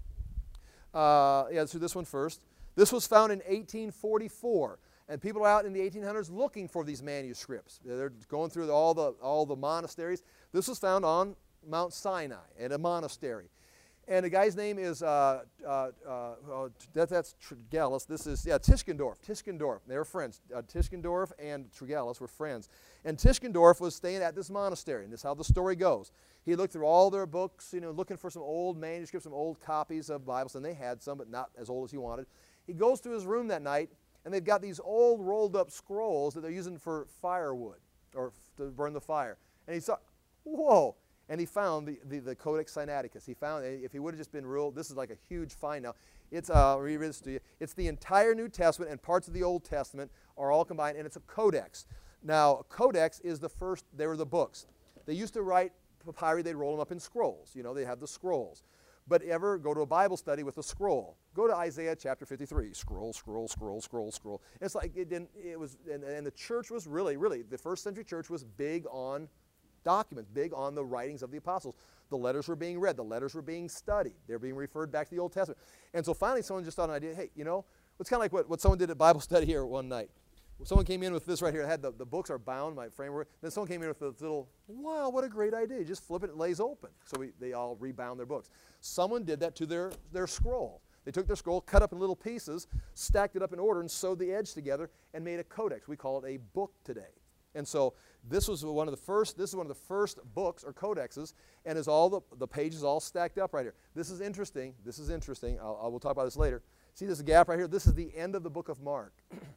Uh, yeah, let's do this one first. This was found in eighteen forty-four. And people are out in the eighteen hundreds looking for these manuscripts. They're going through all the, all the monasteries. This was found on Mount Sinai at a monastery. And the guy's name is, uh, uh, uh, that, that's Tregellus. This is, yeah, Tischendorf. Tischendorf. They were friends. Uh, Tischendorf and Tregellus were friends. And Tischendorf was staying at this monastery, and this is how the story goes. He looked through all their books, you know, looking for some old manuscripts, some old copies of Bibles, and they had some, but not as old as he wanted. He goes to his room that night, and they've got these old rolled-up scrolls that they're using for firewood, or to burn the fire. And he saw, whoa! And he found the, the, the Codex Sinaiticus. He found, if he would have just been real, this is like a huge find now. It's, uh, read this to you. It's the entire New Testament and parts of the Old Testament are all combined, and it's a codex. Now, a codex is the first, they were the books. They used to write papyri, they'd roll them up in scrolls. You know, they have the scrolls. But ever go to a Bible study with a scroll. Go to Isaiah chapter fifty-three. Scroll, scroll, scroll, scroll, scroll. It's like, it didn't, it was, and, and the church was really, really, the first century church was big on documents, big on the writings of the apostles. The letters were being read. The letters were being studied. They're being referred back to the Old Testament. And so finally someone just thought an idea, hey, you know, it's kind of like what, what someone did at Bible study here one night. Someone came in with this right here. It had the, the books are bound, my framework. Then someone came in with this little, wow, what a great idea. You just flip it, it lays open. So we, they all rebound their books. Someone did that to their, their scroll. They took their scroll, cut up in little pieces, stacked it up in order, and sewed the edge together and made a codex. We call it a book today. And so this was one of the first, this is one of the first books or codexes, and is all the, the pages all stacked up right here. This is interesting. This is interesting. I'll, I will talk about this later. See this gap right here? This is the end of the book of Mark.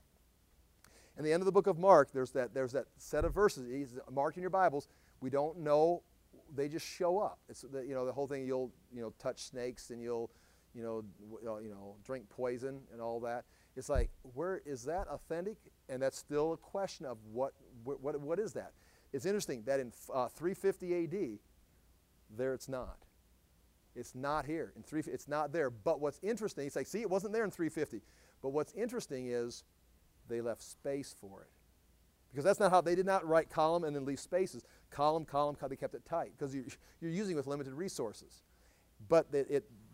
And the end of the book of Mark, there's that, there's that set of verses He's marked in your Bibles. We don't know. They just show up. It's the, you know, the whole thing, you'll you know, touch snakes and you'll you know, you know, drink poison and all that. It's like, where is that authentic? And that's still a question of what, what, what is that? It's interesting that in uh, three fifty A D, there it's not. It's not here. In three, it's not there. But what's interesting, it's like, see, it wasn't there in three fifty. But what's interesting is they left space for it. Because that's not how, they did not write column and then leave spaces. Column, column, they kept it tight because you're, you're using with limited resources. But it, it,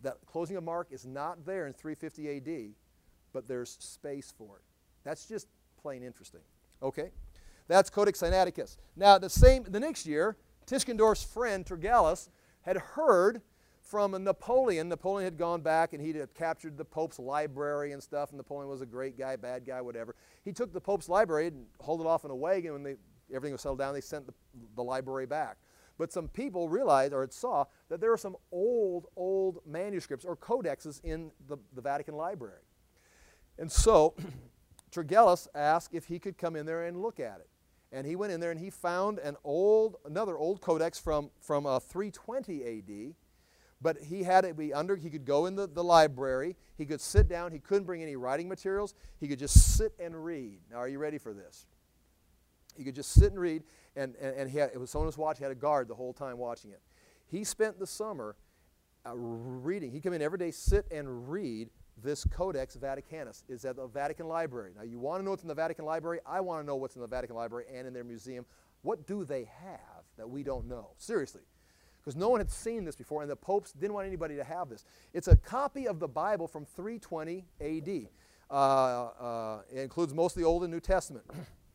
that closing of Mark is not there in three fifty A D, but there's space for it. That's just plain interesting. Okay, that's Codex Sinaiticus. Now, the same the next year, Tischendorf's friend Tertullus had heard from Napoleon. Napoleon had gone back and he had captured the Pope's library and stuff, and Napoleon was a great guy, bad guy, whatever. He took the Pope's library and hauled it off in a wagon, and when they, everything was settled down, they sent the, the library back. But some people realized, or saw, that there were some old, old manuscripts or codexes in the, the Vatican Library. And so Tertullus asked if he could come in there and look at it. And he went in there and he found an old, another old codex from, from uh, three twenty A D. But he had it be under, he could go in the, the library, he could sit down, he couldn't bring any writing materials, he could just sit and read. Now, are you ready for this? He could just sit and read, and, and, and he had, it was someone was watching, he had a guard the whole time watching it. He spent the summer uh, reading. He'd come in every day, sit and read this Codex Vaticanus. It's at the Vatican Library. Now, you want to know what's in the Vatican Library? I want to know what's in the Vatican Library and in their museum. What do they have that we don't know? Seriously. Because no one had seen this before, and the popes didn't want anybody to have this. It's a copy of the Bible from three twenty A D. Uh, uh, it includes most of the Old and New Testament.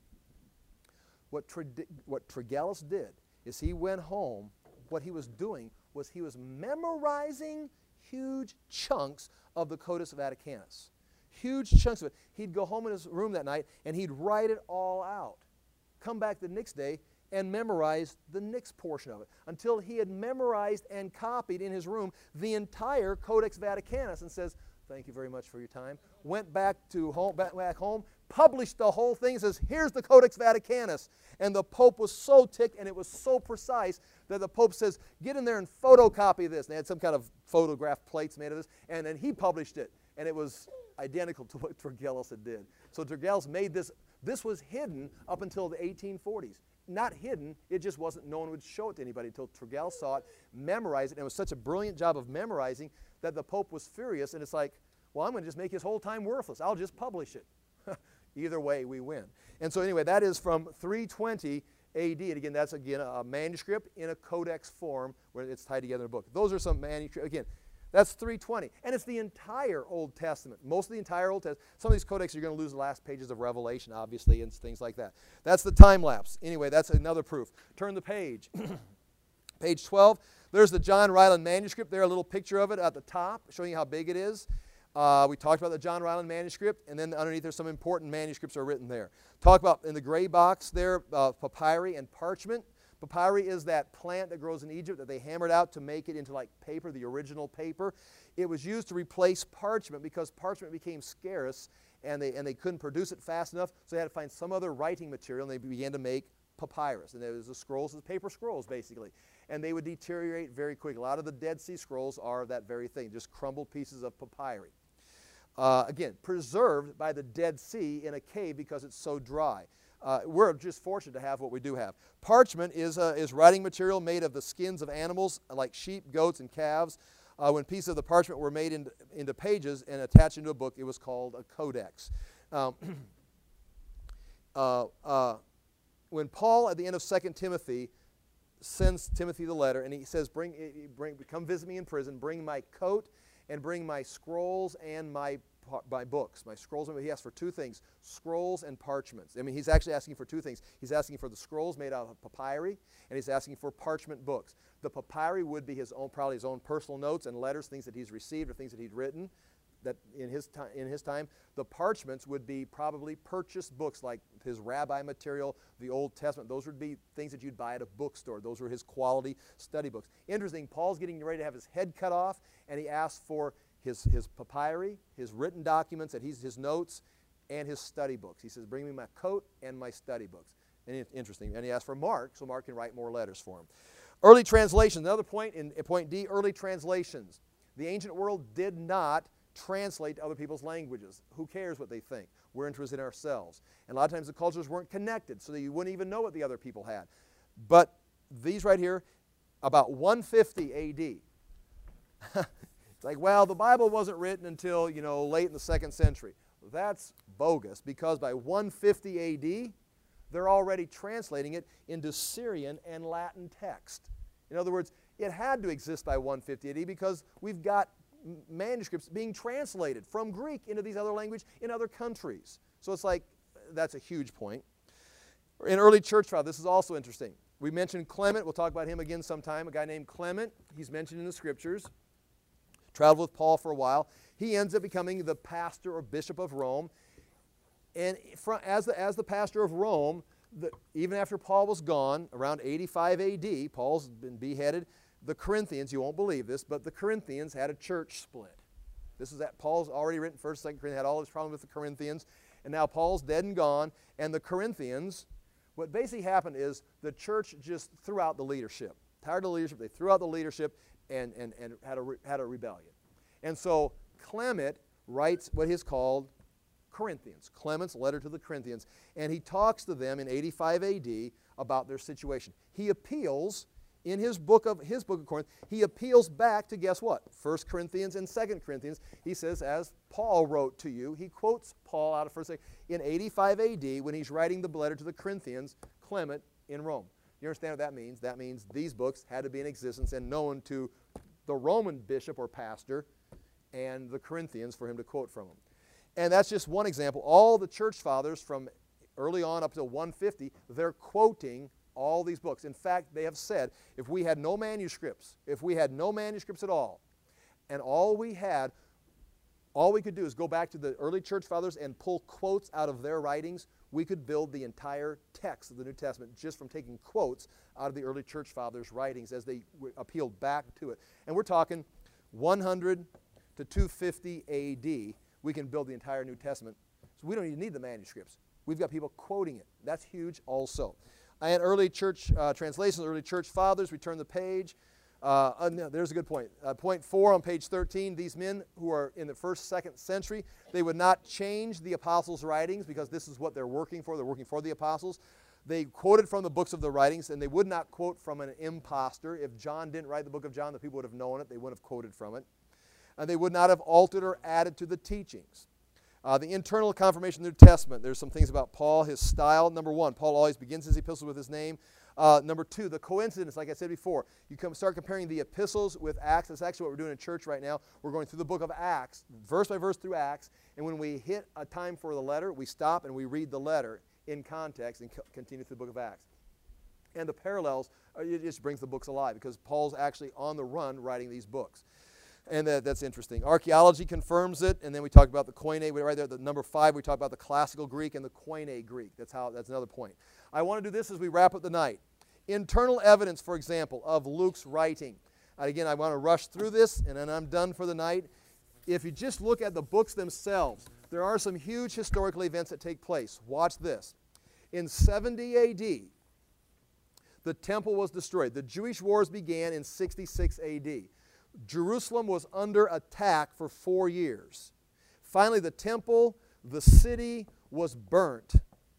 What, what Tertullus did is he went home. What he was doing was he was memorizing huge chunks of the Codex Vaticanus. Huge chunks of it. He'd go home in his room that night, and he'd write it all out. Come back the next day and memorize the next portion of it until he had memorized and copied in his room the entire Codex Vaticanus, and says, thank you very much for your time. Went back to home, back, back home, published the whole thing, says, here's the Codex Vaticanus. And the Pope was so ticked, and it was so precise, that the Pope says, get in there and photocopy this. And they had some kind of photograph plates made of this, and then he published it. And it was identical to what Tertullus had did. So Tertullus made this. This was hidden up until the eighteen forties. Not hidden, it just wasn't, no one would show it to anybody until Tertullus saw it, memorized it, and it was such a brilliant job of memorizing that the Pope was furious, and it's like, well, I'm going to just make his whole time worthless. I'll just publish it. Either way, we win. And so anyway, that is from three twenty A D, and again, that's again a manuscript in a codex form where it's tied together in a book. Those are some manuscripts. Again, that's three twenty, and it's the entire Old Testament. Most of the entire Old Testament. Some of these codex, you're going to lose the last pages of Revelation, obviously, and things like that. That's the time lapse. Anyway, that's another proof. Turn the page. Page twelve. There's the John Ryland manuscript there, a little picture of it at the top, showing you how big it is. Uh, we talked about the John Ryland manuscript, and then underneath there's some important manuscripts are written there. Talk about in the gray box there, uh, papyri and parchment. Papyri is that plant that grows in Egypt that they hammered out to make it into like paper, the original paper. It was used to replace parchment because parchment became scarce, and they, and they couldn't produce it fast enough, so they had to find some other writing material, and they began to make papyrus. And there was the scrolls, the paper scrolls, basically. And they would deteriorate very quickly. A lot of the Dead Sea Scrolls are that very thing, just crumbled pieces of papyri. Uh, again, preserved by the Dead Sea in a cave because it's so dry. Uh, we're just fortunate to have what we do have. Parchment is, uh, is writing material made of the skins of animals like sheep, goats, and calves. Uh, when pieces of the parchment were made into, into pages and attached into a book, it was called a codex. Um, uh, uh, when Paul, at the end of Second Timothy, sends Timothy the letter, and he says, bring, bring, come visit me in prison, bring my coat and bring my scrolls and my, my books. My scrolls, he asks for two things, scrolls and parchments. I mean, he's actually asking for two things. He's asking for the scrolls made out of papyri, and he's asking for parchment books. The papyri would be his own, probably his own personal notes and letters, things that he's received or things that he'd written that in his, in his time. The parchments would be probably purchased books like his rabbi material, the Old Testament. Those would be things that you'd buy at a bookstore. Those were his quality study books. Interesting, Paul's getting ready to have his head cut off, and he asks for his, his papyri, his written documents, that he's, his notes, and his study books. He says, bring me my coat and my study books. And it, interesting. And he asks for Mark, so Mark can write more letters for him. Early translations. Another point in, in point D, early translations. The ancient world did not translate to other people's languages. Who cares what they think? We're interested in ourselves. And a lot of times the cultures weren't connected, so that you wouldn't even know what the other people had. But these right here, about one fifty A D, it's like, well, the Bible wasn't written until, you know, late in the second century. That's bogus, because by one fifty A D, they're already translating it into Syrian and Latin text. In other words, it had to exist by one fifty A D because we've got manuscripts being translated from Greek into these other languages in other countries. So it's like, that's a huge point. In early church fathers, this is also interesting. We mentioned Clement. We'll talk about him again sometime. A guy named Clement. He's mentioned in the scriptures. Traveled with Paul for a while. He ends up becoming the pastor or bishop of Rome. And from, as, the, as the pastor of Rome, the, even after Paul was gone, around eighty-five A D, Paul's been beheaded, the Corinthians, you won't believe this, but the Corinthians had a church split. This is that Paul's already written First, Second Corinthians, had all this problem with the Corinthians, and now Paul's dead and gone, and the Corinthians, what basically happened is the church just threw out the leadership. Tired of the leadership, they threw out the leadership and, and, and had, a re, had a rebellion. And so Clement writes what is called Corinthians, Clement's letter to the Corinthians, and he talks to them in eighty-five A D about their situation. He appeals in his book of his book of Corinth, he appeals back to, guess what? First Corinthians and Second Corinthians. He says, as Paul wrote to you, he quotes Paul out of First in eighty-five A D when he's writing the letter to the Corinthians, Clement in Rome. You understand what that means? That means these books had to be in existence and known to the Roman bishop or pastor and the Corinthians for him to quote from them. And that's just one example. All the church fathers from early on up to one fifty, they're quoting all these books. In fact, they have said, if we had no manuscripts, if we had no manuscripts at all, and all we had, all we could do is go back to the early church fathers and pull quotes out of their writings, we could build the entire text of the New Testament just from taking quotes out of the early church fathers' writings as they appealed back to it. And we're talking one hundred to two fifty A D, we can build the entire New Testament. So we don't even need the manuscripts. We've got people quoting it. That's huge also. And early church uh, translations, early church fathers, we turn the page. Uh, uh, no, there's a good point. Uh, point four on page thirteen, these men who are in the first, second century, they would not change the apostles' writings because this is what they're working for. They're working for the apostles. They quoted from the books of the writings, and they would not quote from an impostor. If John didn't write the book of John, the people would have known it. They wouldn't have quoted from it. And they would not have altered or added to the teachings. Uh, the internal confirmation of the New Testament, there's some things about Paul, his style. Number one, Paul always begins his epistles with his name. Uh, number two, the coincidence, like I said before. You come start comparing the epistles with Acts. That's actually what we're doing in church right now. We're going through the book of Acts, verse by verse through Acts. And when we hit a time for the letter, we stop and we read the letter in context and co- continue through the book of Acts. And the parallels, uh, it just brings the books alive because Paul's actually on the run writing these books. And that, that's interesting. Archaeology confirms it, and then we talk about the Koine. Right there, the number five, we talk about the classical Greek and the Koine Greek. That's how. That's another point. I want to do this as we wrap up the night. Internal evidence, for example, of Luke's writing. And again, I want to rush through this, and then I'm done for the night. If you just look at the books themselves, there are some huge historical events that take place. Watch this. In seventy A D, the temple was destroyed. The Jewish wars began in sixty-six A D. Jerusalem was under attack for four years. Finally, the temple, the city, was burnt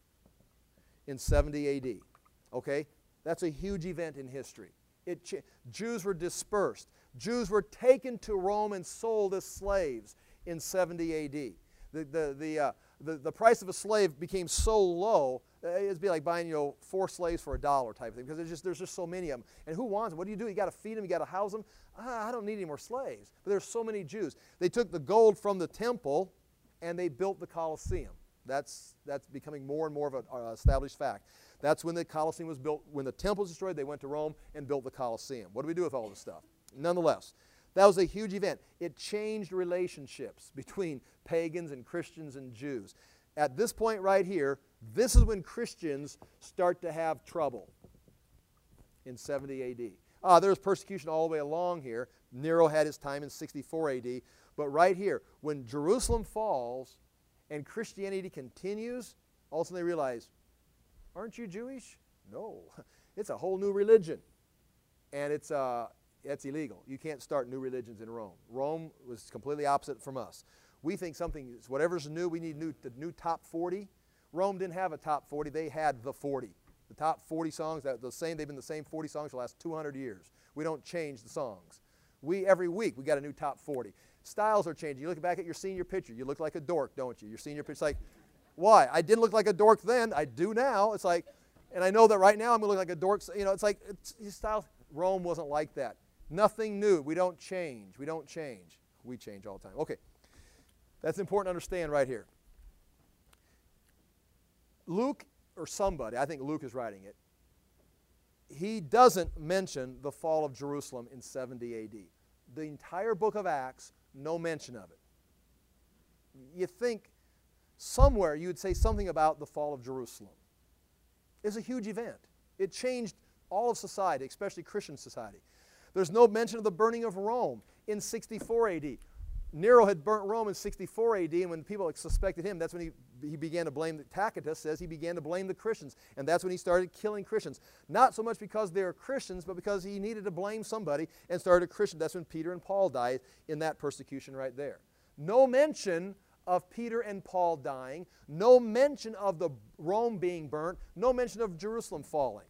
in seventy A D. Okay? That's a huge event in history. It ch- Jews were dispersed. Jews were taken to Rome and sold as slaves in seventy A D. The, the, the, uh, the, the price of a slave became so low, uh, it'd be like buying, you know, four slaves for a dollar type of thing, because there's just, there's just so many of them. And who wants them? What do you do? You got to feed them, you got to house them. Ah, I don't need any more slaves. But there's so many Jews. They took the gold from the temple and they built the Colosseum. That's, that's becoming more and more of an uh, established fact. That's when the Colosseum was built. When the temple was destroyed, they went to Rome and built the Colosseum. What do we do with all this stuff? Nonetheless, that was a huge event. It changed relationships between pagans and Christians and Jews. At this point right here, this is when Christians start to have trouble in seventy A D. Ah, there was persecution all the way along here. Nero had his time in sixty-four A D. But right here, when Jerusalem falls and Christianity continues, all of a sudden they realize, aren't you Jewish? No. It's a whole new religion. And it's, uh, it's illegal. You can't start new religions in Rome. Rome was completely opposite from us. We think something, whatever's new, we need new, the new top forty. Rome didn't have a top forty. They had the forty. The top forty songs, that the same, they've been the same forty songs for the last two hundred years. We don't change the songs. We, every week, we got a new top forty. Styles are changing. You look back at your senior picture, you look like a dork, don't you? Your senior picture, it's like, why? I didn't look like a dork then. I do now. It's like, and I know that right now I'm going to look like a dork. You know, it's like, it's, styles. Rome wasn't like that. Nothing new. We don't change. We don't change. We change all the time. Okay. That's important to understand right here. Luke, or somebody, I think Luke is writing it, he doesn't mention the fall of Jerusalem in seventy A D. The entire book of Acts, no mention of it. You think somewhere you would say something about the fall of Jerusalem. It's a huge event. It changed all of society, especially Christian society. There's no mention of the burning of Rome in sixty-four A D. Nero had burnt Rome in sixty-four A D, and when people suspected him, that's when he, he began to blame, Tacitus says he began to blame the Christians, and that's when he started killing Christians. Not so much because they were Christians, but because he needed to blame somebody and started a Christian. That's when Peter and Paul died in that persecution right there. No mention of Peter and Paul dying, no mention of the Rome being burnt, no mention of Jerusalem falling.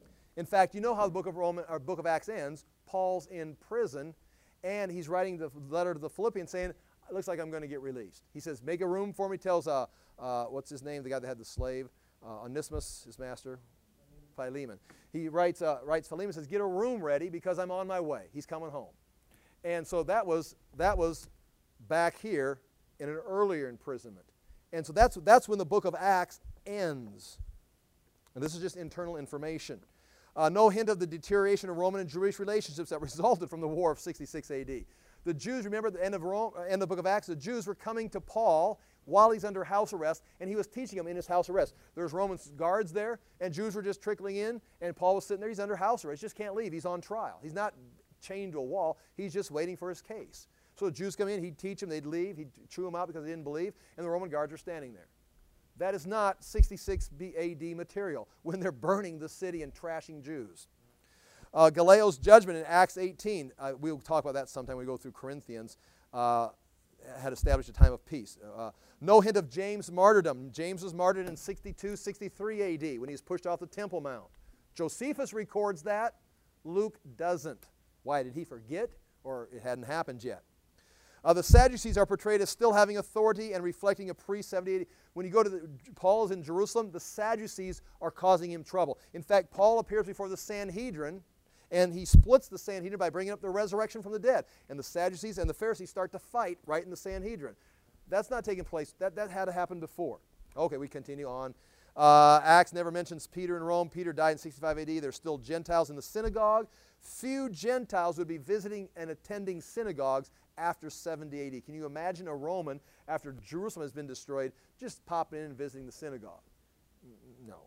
In fact, you know how the book of Rome, or book of Acts ends. Paul's in prison, and he's writing the letter to the Philippians saying, it looks like I'm going to get released. He says, make a room for me. Tells, uh, uh, what's his name, the guy that had the slave, uh, Onesimus, his master, Philemon. He writes, uh, writes Philemon, says, get a room ready because I'm on my way. He's coming home. And so that was, that was back here in an earlier imprisonment. And so that's, that's when the book of Acts ends. And this is just internal information. Uh, no hint of the deterioration of Roman and Jewish relationships that resulted from the war of sixty-six A D. The Jews, remember at the end of, Rome, uh, end of the book of Acts, the Jews were coming to Paul while he's under house arrest, and he was teaching them in his house arrest. There's Roman guards there, and Jews were just trickling in, and Paul was sitting there. He's under house arrest. He just can't leave. He's on trial. He's not chained to a wall. He's just waiting for his case. So the Jews come in, he'd teach them, they'd leave, he'd chew them out because they didn't believe, and the Roman guards are standing there. That is not sixty-six A D material when they're burning the city and trashing Jews. Uh, Galeo's judgment in Acts eighteen, uh, we'll talk about that sometime when we go through Corinthians, uh, had established a time of peace. Uh, no hint of James' martyrdom. James was martyred in sixty-two, sixty-three A D when he was pushed off the Temple Mount. Josephus records that. Luke doesn't. Why? Did he forget, or it hadn't happened yet? Uh, the Sadducees are portrayed as still having authority and reflecting a pre-seventy A D. When you go to the, Paul is in Jerusalem, the Sadducees are causing him trouble. In fact, Paul appears before the Sanhedrin, and he splits the Sanhedrin by bringing up the resurrection from the dead. And the Sadducees and the Pharisees start to fight right in the Sanhedrin. That's not taking place. That, that had to happen before. Okay, we continue on. Uh, Acts never mentions Peter in Rome. Peter died in sixty-five A D. There's still Gentiles in the synagogue. Few Gentiles would be visiting and attending synagogues after seventy A D. Can you imagine a Roman, after Jerusalem has been destroyed, just popping in and visiting the synagogue? No.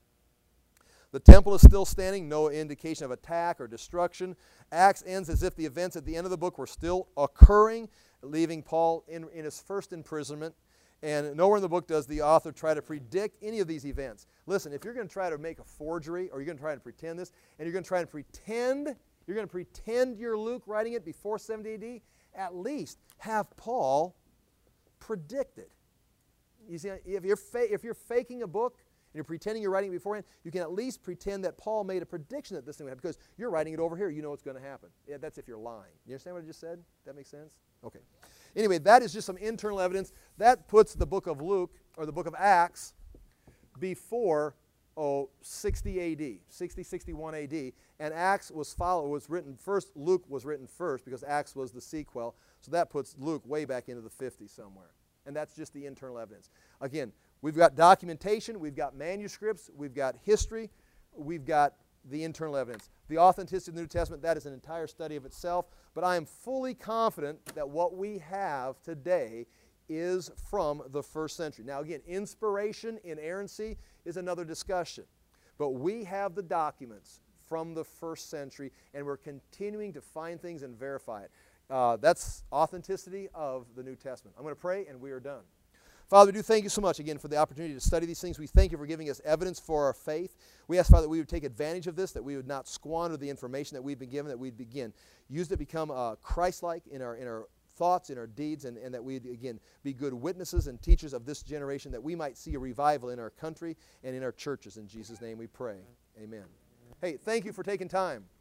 The temple is still standing, no indication of attack or destruction. Acts ends as if the events at the end of the book were still occurring, leaving Paul in, in his first imprisonment. And nowhere in the book does the author try to predict any of these events. Listen, if you're going to try to make a forgery, or you're going to try to pretend this, and you're going to try and pretend, you're going to pretend you're Luke writing it before seventy A D, at least have Paul predict it. You see, if you're, fa if you're faking a book, and you're pretending you're writing it beforehand, you can at least pretend that Paul made a prediction that this thing would happen, because you're writing it over here. You know what's going to happen. Yeah, that's if you're lying. You understand what I just said? That makes sense? Okay. Anyway, that is just some internal evidence. That puts the book of Luke, or the book of Acts, before oh, sixty A D, sixty, sixty-one A D. And Acts was follow, was written first. Luke was written first because Acts was the sequel. So that puts Luke way back into the fifties somewhere. And that's just the internal evidence. Again, we've got documentation, we've got manuscripts, we've got history, we've got the internal evidence. The authenticity of the New Testament, that is an entire study of itself, but I am fully confident that what we have today is from the first century. Now again, inspiration, inerrancy is another discussion, but we have the documents from the first century, and we're continuing to find things and verify it. Uh, that's authenticity of the New Testament. I'm going to pray, and we are done. Father, we do thank you so much again for the opportunity to study these things. We thank you for giving us evidence for our faith. We ask, Father, that we would take advantage of this, that we would not squander the information that we've been given, that we'd begin, use it to become uh, Christ-like in our, in our thoughts, in our deeds, and, and that we'd, again, be good witnesses and teachers of this generation, that we might see a revival in our country and in our churches. In Jesus' name we pray. Amen. Hey, thank you for taking time.